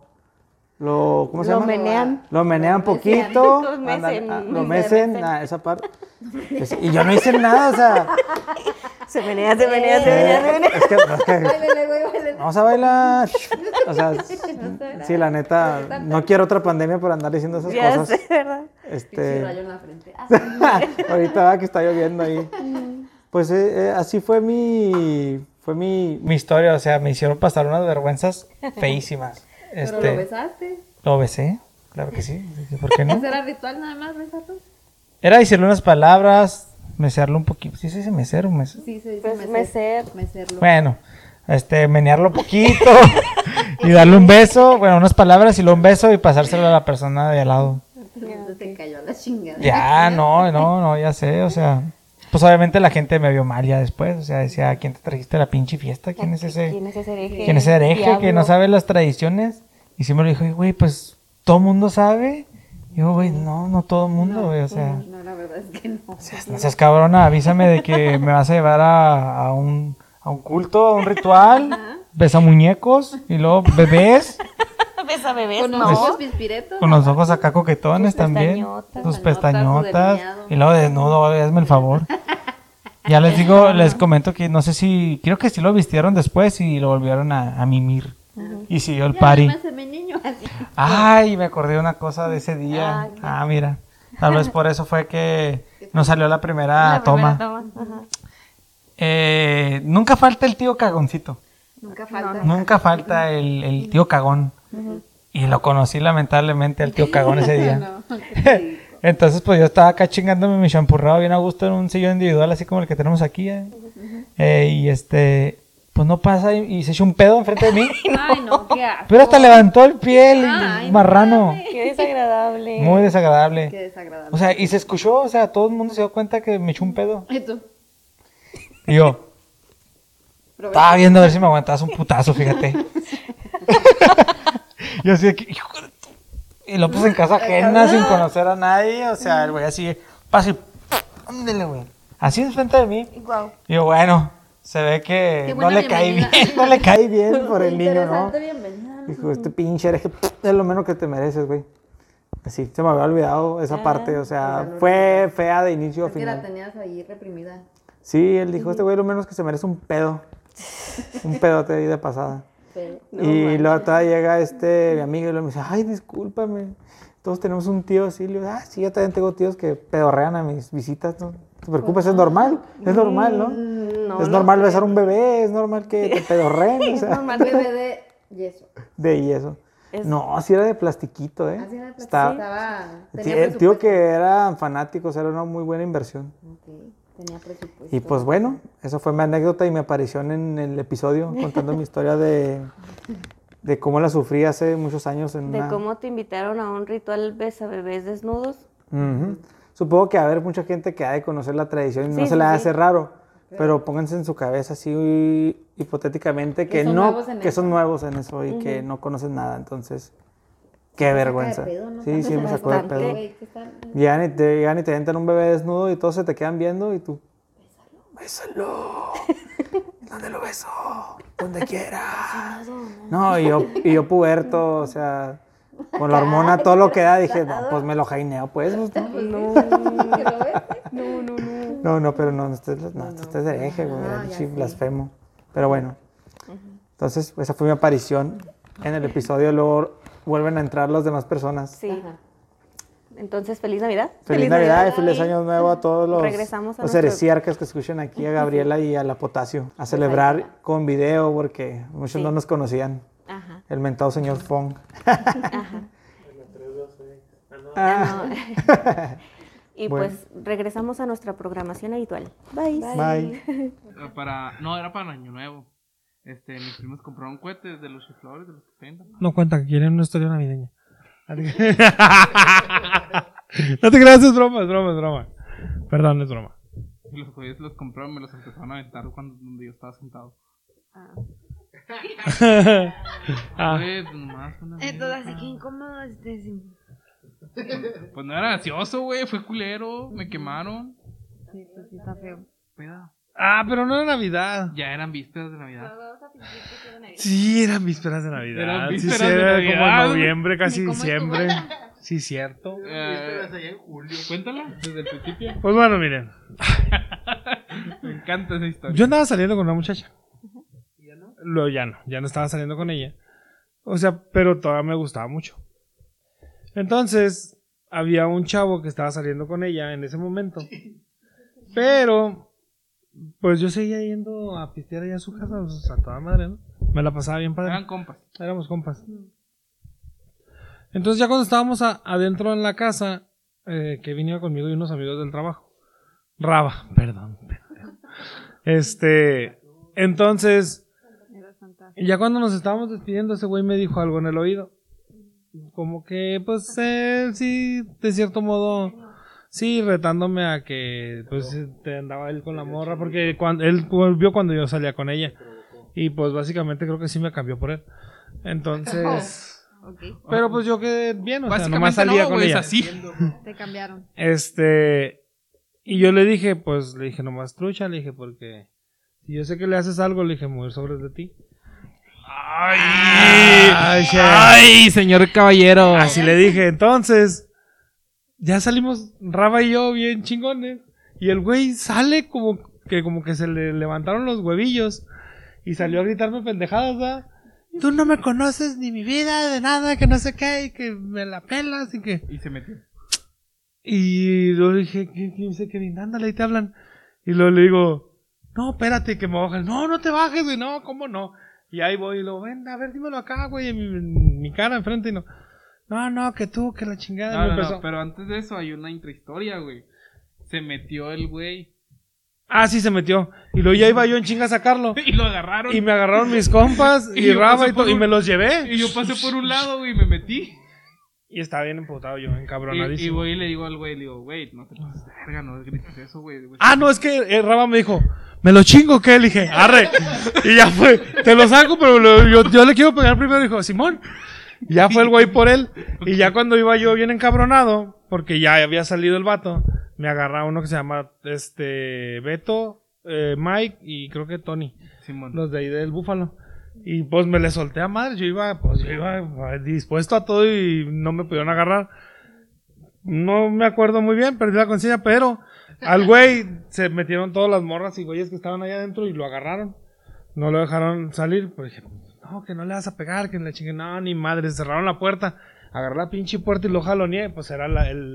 ¿cómo se llama? Menean. Lo menean poquito. Lo mecen. Lo mecen, esa parte. Y yo no hice nada, o sea. Se menea. Es que, vamos a bailar. O sea, sí, la neta, no quiero otra pandemia por andar diciendo esas Ya cosas. sé, ¿verdad? Rayo en la frente. Ahorita va que está lloviendo ahí. Pues así fue mi historia, o sea, me hicieron pasar unas vergüenzas feísimas. ¿Pero lo besaste? Lo besé, claro que sí. ¿Por qué no? ¿Ese era ritual nada más, besarlo? Era decirle unas palabras, mecerlo un poquito. ¿Sí se dice mecer o mecer? Sí, se dice Pues mecerlo. Bueno, menearlo poquito y darle un beso, bueno, unas palabras y luego un beso y pasárselo a la persona de al lado. Entonces te cayó la chingada. Ya, no, ya sé, o sea, pues obviamente la gente me vio mal ya después, o sea, decía, ¿quién te trajiste a la pinche fiesta? ¿Quién es ese hereje? ¿Quién es ese hereje que no sabe las tradiciones? Y sí me lo dijo, güey, pues todo el mundo sabe. Y yo, güey, no todo el mundo, güey, o sea. No, la verdad es que no. No seas cabrona, avísame de que me vas a llevar a un culto, a un ritual, besa muñecos y luego bebés. Besa bebés, Con los ojos pispiretos. Con los ojos acá coquetones también. Tus pestañotas. Y luego desnudo, hazme el favor. Ya les digo, les comento que no sé si, creo que sí lo vistieron después y lo volvieron a mimir. Y siguió el party. Ay, me acordé de una cosa de ese día. Mira. Tal vez por eso fue que no salió la primera toma. Nunca falta el tío cagoncito. Nunca falta el tío cagón. Y lo conocí lamentablemente al tío cagón ese día. Entonces pues yo estaba acá chingándome mi champurrado bien a gusto en un sillón individual así como el que tenemos aquí. Y pues no pasa y se echó un pedo enfrente de mí. Ay, no, qué asco. Pero hasta levantó el pie el marrano. Qué desagradable. Muy desagradable. Qué desagradable. O sea, y se escuchó, o sea, todo el mundo se dio cuenta que me echó un pedo. ¿Y tú? Y yo estaba viendo a ver si me aguantabas un putazo, fíjate. Yo así de que, hijo de tu... Y lo puse en casa ajena sin conocer a nadie. O sea, el güey así, pasa y ándale, güey. Así enfrente de mí. Wow. Y yo, bueno, se ve que no le cae bien, por el niño, ¿no? Dijo, este pinche hereje, es lo menos que te mereces, güey. Así, se me había olvidado esa parte, o sea, fue fea de inicio a Es que la final. tenías ahí reprimida. Sí, él dijo, este güey lo menos que se merece un pedo. Un pedote ahí de pasada. Y luego todavía llega mi amigo y luego me dice, ay, discúlpame, todos tenemos un tío así. Le digo, sí, yo también tengo tíos que pedorrean a mis visitas, ¿no? No te preocupes, es normal, ¿no? No, Es no normal creo. besar un bebé, es normal que te pedorreen, o Es sea, normal bebé de yeso. de yeso. Es- No, así era de plastiquito, ¿eh? Así era, Está- estaba... Sí, Tenía digo presupuesto. que eran fanáticos, era una muy buena inversión. Ok, tenía presupuesto. Y pues bueno, esa fue mi anécdota y mi aparición en el episodio, contando mi historia de cómo la sufrí hace muchos años en De una... cómo te invitaron a un ritual besabebés desnudos. Ujú. Supongo que va a haber mucha gente que ha de conocer la tradición y no Sí, se sí, le sí. hace raro, pero pónganse en su cabeza así hipotéticamente que son no, nuevos en que eso. son nuevos en eso y que no conocen nada, entonces qué vergüenza. Sí, sí, me sacó de pedo. Llegan y te aventan un bebé desnudo y todos se te quedan viendo y tú, bésalo. ¿Dónde lo beso? Donde quiera. No, y yo puberto, o sea, con la hormona todo lo que da, dije, no, pues me lo jaineo, pues. No, pero no estés de hereje, güey, sí, blasfemo. Pero bueno, entonces esa fue mi aparición en el episodio, luego vuelven a entrar las demás personas. Sí. Entonces, feliz Navidad. Feliz Navidad y feliz Año Nuevo a todos Regresamos a los nuestro- heresiarcas que escuchan aquí, a Gabriela y a la Potasio, a celebrar con video porque muchos Sí. no nos conocían. Ajá. El mentado señor Fong. Ajá. Ah, Y Bueno. pues regresamos a nuestra programación habitual. Bye. Bye. No, era para Año Nuevo. Mis primos compraron cohetes de los chifladores, de los que vendan. No cuenta, que quieren una historia navideña. No te creas, es broma, es broma, es broma. Perdón, es broma. Y los cohetes los compraron, me los empezaron a aventar donde yo estaba sentado. Ah, Pues, nomás una Entonces, mierda. qué incómodo sí. Pues no era gracioso, güey, fue culero, me quemaron. Sí, pues sí está feo. Peda. pero no era Navidad. Ya eran vísperas de Navidad. Sí, eran vísperas de Navidad. Eran Sí, vísperas sí, de era Navidad. como en noviembre, casi Ni cómo diciembre. estuvo. Sí, cierto. Vísperas allá en julio. Cuéntala desde el principio. Pues bueno, miren. Me encanta esa historia. Yo andaba saliendo con una muchacha. Luego ya no estaba saliendo con ella. O sea, pero todavía me gustaba mucho. Entonces, había un chavo que estaba saliendo con ella en ese momento. Pero, pues yo seguía yendo a pistear allá a su casa, pues, a toda madre, ¿no? Me la pasaba bien padre. Eran compas. Éramos compas. Entonces ya cuando estábamos adentro en la casa, que venía conmigo y unos amigos del trabajo. Raba, perdón. Entonces, Era fantástico. ya cuando nos estábamos despidiendo, ese güey me dijo algo en el oído. Como que, pues, él sí, de cierto modo, sí, retándome a que, pues, te andaba él con la morra, porque él vio cuando yo salía con ella. Y, pues, básicamente creo que sí me cambió por él. Entonces... Ok, Pero pues yo quedé bien, o sea, nomás Básicamente salía no, con güey, es ella. así. te cambiaron. Y yo le dije, nomás trucha, le dije, porque si yo sé que le haces algo, le dije, me voy a ir sobres de ti. ¡Ay, señor caballero! Así le dije, entonces, ya salimos Raba y yo bien chingones. Y el güey sale como que se le levantaron los huevillos y salió a gritarme pendejadas, ¿verdad? Tú no me conoces ni mi vida, de nada, que no sé qué, y que me la pelas y que... Y se metió. Y luego le dije, ¿qué dice Kevin? Ándale, ahí te hablan. Y luego le digo, no, espérate, que me bajan. No, no te bajes, güey, no, ¿cómo no? Y ahí voy y luego, ven, a ver, dímelo acá, güey, en mi cara enfrente y no. No, que tú, que la chingada. No, me no, empezó. no, pero antes de eso hay una intrahistoria, güey. Se metió el güey. Ah, sí, se metió. Y luego ya iba yo en chinga a sacarlo. Y lo agarraron. Y me agarraron mis compas y, Y yo Raba pasé y todo, por y un- me los llevé. Y yo pasé por un lado, güey, y me metí. Y estaba bien emputado yo, Y encabronadísimo. voy y le digo al güey, le digo, güey, no te pases de verga, no grites eso, güey. Ah, no, es que Raba me dijo, ¿me lo chingo qué? Le dije, arre. Y ya fue, te lo saco, pero yo le quiero pegar primero. Dijo, Simón. Y ya fue el güey por él. Y ya cuando iba yo bien encabronado, porque ya había salido el vato, me agarra uno que se llama Beto, Mike y creo que Tony. Simón. Los de ahí del Búfalo. Y pues me le solté a madre. Yo iba dispuesto a todo y no me pudieron agarrar. No me acuerdo muy bien, perdí la conciencia, pero al güey se metieron todas las morras y güeyes que estaban allá adentro y lo agarraron. No lo dejaron salir. Pues dije, no, que no le vas a pegar, que le chingue. No, ni madre, cerraron la puerta. Agarré la pinche puerta y lo jaloneé. Pues era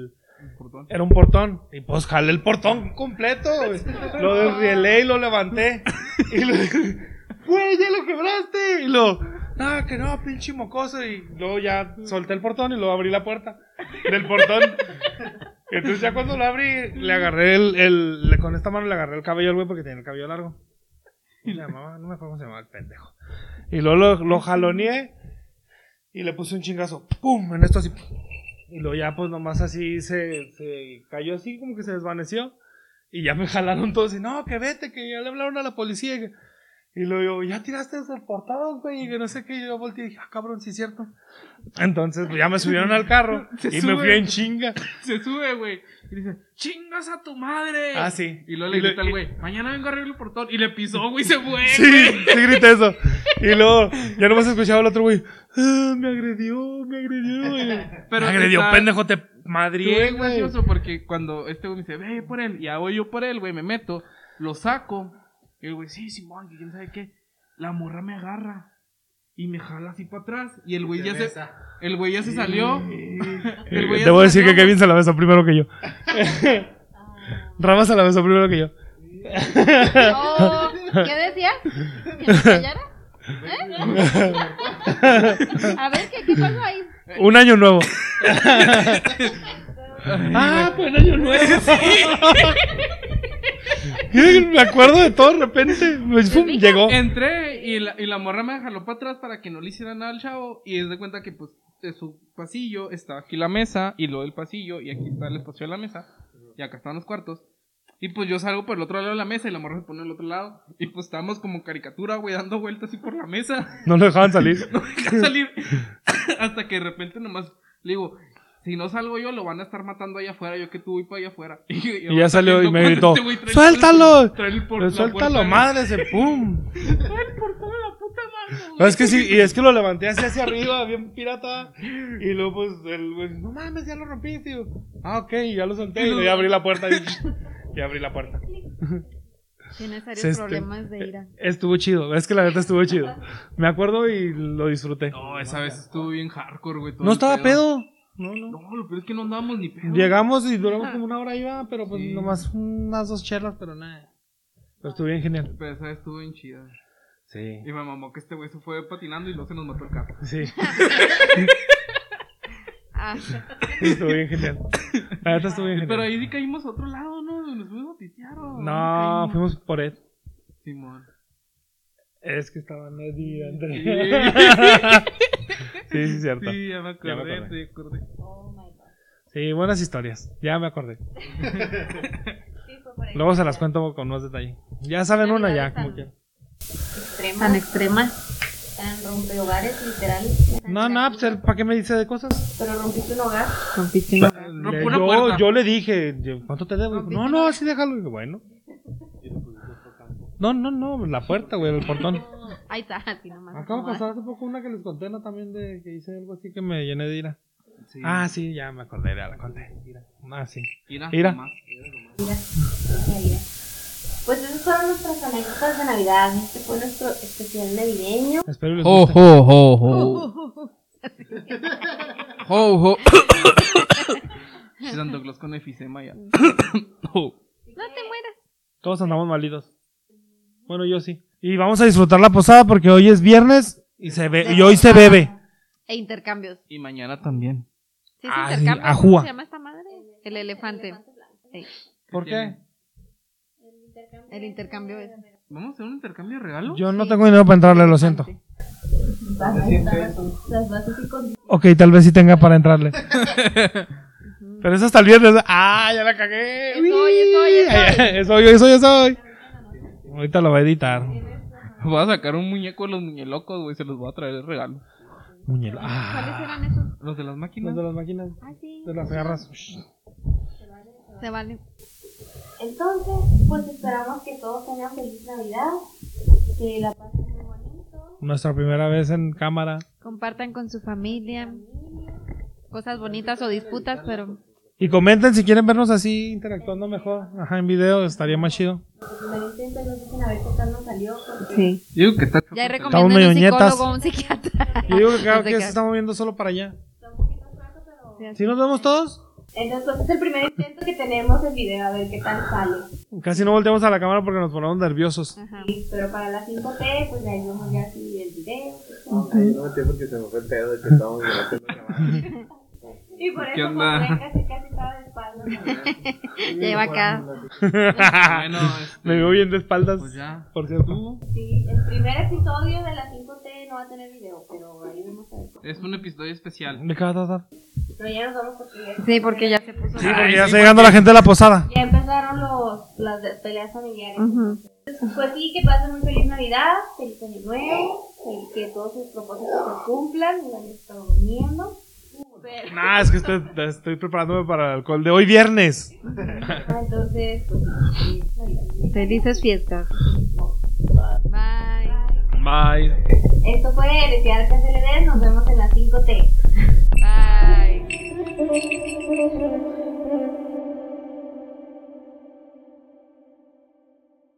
portón. Era un portón. Y pues jalé el portón completo, güey. Lo desrielé y lo levanté. Y lo güey, ya lo quebraste. Y que no, pinche mocoso. Y luego ya solté el portón y luego abrí la puerta del portón. Entonces ya cuando lo abrí, le agarré con esta mano le agarré el cabello al güey porque tenía el cabello largo. ¿Cómo se llamaba? No me acuerdo cómo se llamaba el pendejo. Y luego lo jaloneé y le puse un chingazo. ¡Pum! En esto así. Y luego ya pues nomás así se cayó así, como que se desvaneció. Y ya me jalaron todos y no, que vete, que ya le hablaron a la policía. Y luego ya tiraste desde el portón, güey, y que no sé qué. Y yo volteé y dije, cabrón, sí es cierto. Entonces pues, ya me subieron al carro y me fui en chinga. Se sube, güey. Y dice, chingas a tu madre. Ah, sí. Y luego le grita al güey, mañana vengo a arreglar el portón. Y le pisó, güey, se fue. Sí, sí grité eso. Y luego ya nomás escuchaba al otro güey, me agredió. Pero me agredió, está- pendejo, te Estuvo madrié, bien güey. gracioso porque cuando este güey me dice, ve por él, y ya voy yo por él, güey, me meto, lo saco, y el güey, sí, Simón, que quién sabe qué, la morra me agarra, y me jala así para atrás, y el güey ya se salió, el güey ya Debo se decir que salió, Kevin se la besó primero que yo. Rama se la besó primero que yo. Oh, ¿qué decías? ¿Que me callara? A ver, ¿qué pasó ahí? Un año nuevo. Pues un año nuevo. Me acuerdo de todo de repente. Pues, pum, llegó. Entré y la morra me jaló para atrás para que no le hiciera nada al chavo, y es de cuenta que pues de su pasillo está aquí la mesa, y luego el pasillo, y aquí está el espacio de la mesa, y acá están los cuartos. Y pues yo salgo por el otro lado de la mesa y la morra se pone al otro lado. Y pues estábamos como caricatura, güey, dando vueltas así por la mesa. No lo dejaban salir. No me dejan salir. Hasta que de repente nomás le digo, si no salgo yo, lo van a estar matando allá afuera. Yo que tú voy para allá afuera. Y ya salió y me cuando gritó, este güey trae el- ¡suéltalo! trae el por- Pero la suéltalo, puerta- madre, se pum. Trae el portón de la puta madre, güey. No, es que sí, y es que lo levanté así hacia arriba, bien pirata. Y luego, pues, el güey, no mames, ya lo rompí, tío. Ah, ok, y ya lo solté. Y luego ya abrí la puerta. Y abrí la puerta. Tiene serios Este, problemas de ira. Estuvo chido, es que la neta estuvo chido. Me acuerdo y lo disfruté. No, esa vez estuvo bien hardcore, güey. todo No el estaba pedo. No. No, lo peor es que no andábamos ni pedo. Llegamos y duramos como una hora iba, pero pues Sí. nomás unas 2 chelas, pero nada. Pero estuvo bien genial. Pero esa vez estuvo bien chida. Sí. Y me mamó que este güey se fue patinando y no se nos mató el carro. Sí, Ah, estuvo bien genial. La neta estuvo bien Pero genial. ahí sí caímos a otro lado, ¿no? Nos fuimos a pitear, ¿o? No, Caímos. fuimos por él. Simón. Es que estaban Eddie y André. Sí. Sí, cierto. Sí, ya me Ya me acordé, acordé. te acordé. Oh my god. Sí, buenas historias. Ya me acordé. Sí, fue por ahí. Luego se las cuento con más detalle. Ya saben una ya, como que. Tan extremas. Tan rompehogares, literal. No, pues ¿para qué me dice de cosas? Pero rompiste un hogar. rompiste una... Rompo una puerta. Yo le dije, ¿cuánto te debo? No, así déjalo. Y dije, bueno. No, la puerta, güey, el portón. Ahí está, así nomás. Acabo de pasar hace poco una que les conté, ¿no? También de que hice algo así que me llené de ira. Sí. Ah, sí, ya me acordé, ya la conté. Ah, sí. Mira, Mira. nomás. Mira. Pues esas fueron nuestras anécdotas de Navidad. Este fue nuestro especial navideño. Espero y les Ho, guste. ho, ho, ho. Ho, ho. Santo Claus con efisema ya. Ho. No te mueras. Todos andamos malitos. Bueno, yo sí. Y vamos a disfrutar la posada porque hoy es viernes y hoy se bebe. E intercambios. Y mañana también. Sí, es Ah, sí, intercambio. ajúa. ¿Cómo se llama esta madre? El elefante. Sí, ¿Por qué? el intercambio es. ¿Vamos a hacer un intercambio de regalos? Yo no tengo dinero para entrarle, lo siento. Las bases y condiciones. Ok, tal vez sí tenga para entrarle. Pero eso hasta el viernes. ¡Ah, ya la cagué! Es hoy. Es hoy. Ahorita lo voy a editar. Voy a sacar un muñeco de los muñelocos, güey. Se los voy a traer de regalo. Muñelo. ¿Cuáles eran esos? Los de las máquinas. Los de las máquinas. Ah, sí. De las garras. Se vale. Entonces, pues esperamos que todos tengan feliz Navidad. Que la pasen muy bonito. Nuestra primera vez en cámara. Compartan con su familia. Cosas bonitas o disputas, pero Y comenten si quieren vernos así interactuando mejor. Ajá, en video estaría más chido. Primeramente nos dicen a ver qué tal nos salió. Porque sí. Digo que está. Ya Estamos recomiendo medio un ñetas. psicólogo o un psiquiatra. Yo digo que cada No sé que qué. se está moviendo solo para allá. está un poquito suelto, pero Sí, así. ¿Sí nos vemos todos? Entonces, pues, es el primer intento que tenemos en video, a ver qué tal sale. Casi no volteamos a la cámara porque nos ponemos nerviosos. Ajá. Sí, pero para la 5T, pues ahí vemos ya así el video. Ay, no me entiendo porque se me fue el pedo de que estábamos haciendo grabar. Y por ¿Qué eso onda? como ven, casi estaba de espaldas. Ya lleva acá. Bueno, Me veo bien de espaldas, pues ya. por cierto. Sí, el primer episodio de la 5T no va a tener video, pero ahí vemos a ver. Es un episodio especial. ¿De qué va a tratar? Pero ya nos vamos porque ya, Sí, porque ya se puso. Sí, porque ya está llegando la gente de la posada. ya empezaron las peleas familiares. Ujú. Pues sí, que pasen muy feliz Navidad, feliz Año Nuevo, que todos sus propósitos se cumplan, y van a estar durmiendo. Pero, Nah, es que estoy preparándome para el alcohol de hoy viernes. entonces, pues, feliz Navidad. Felices fiestas. Bye. Bye. Esto fue Desear que se le den, nos vemos en la 5T. Bye.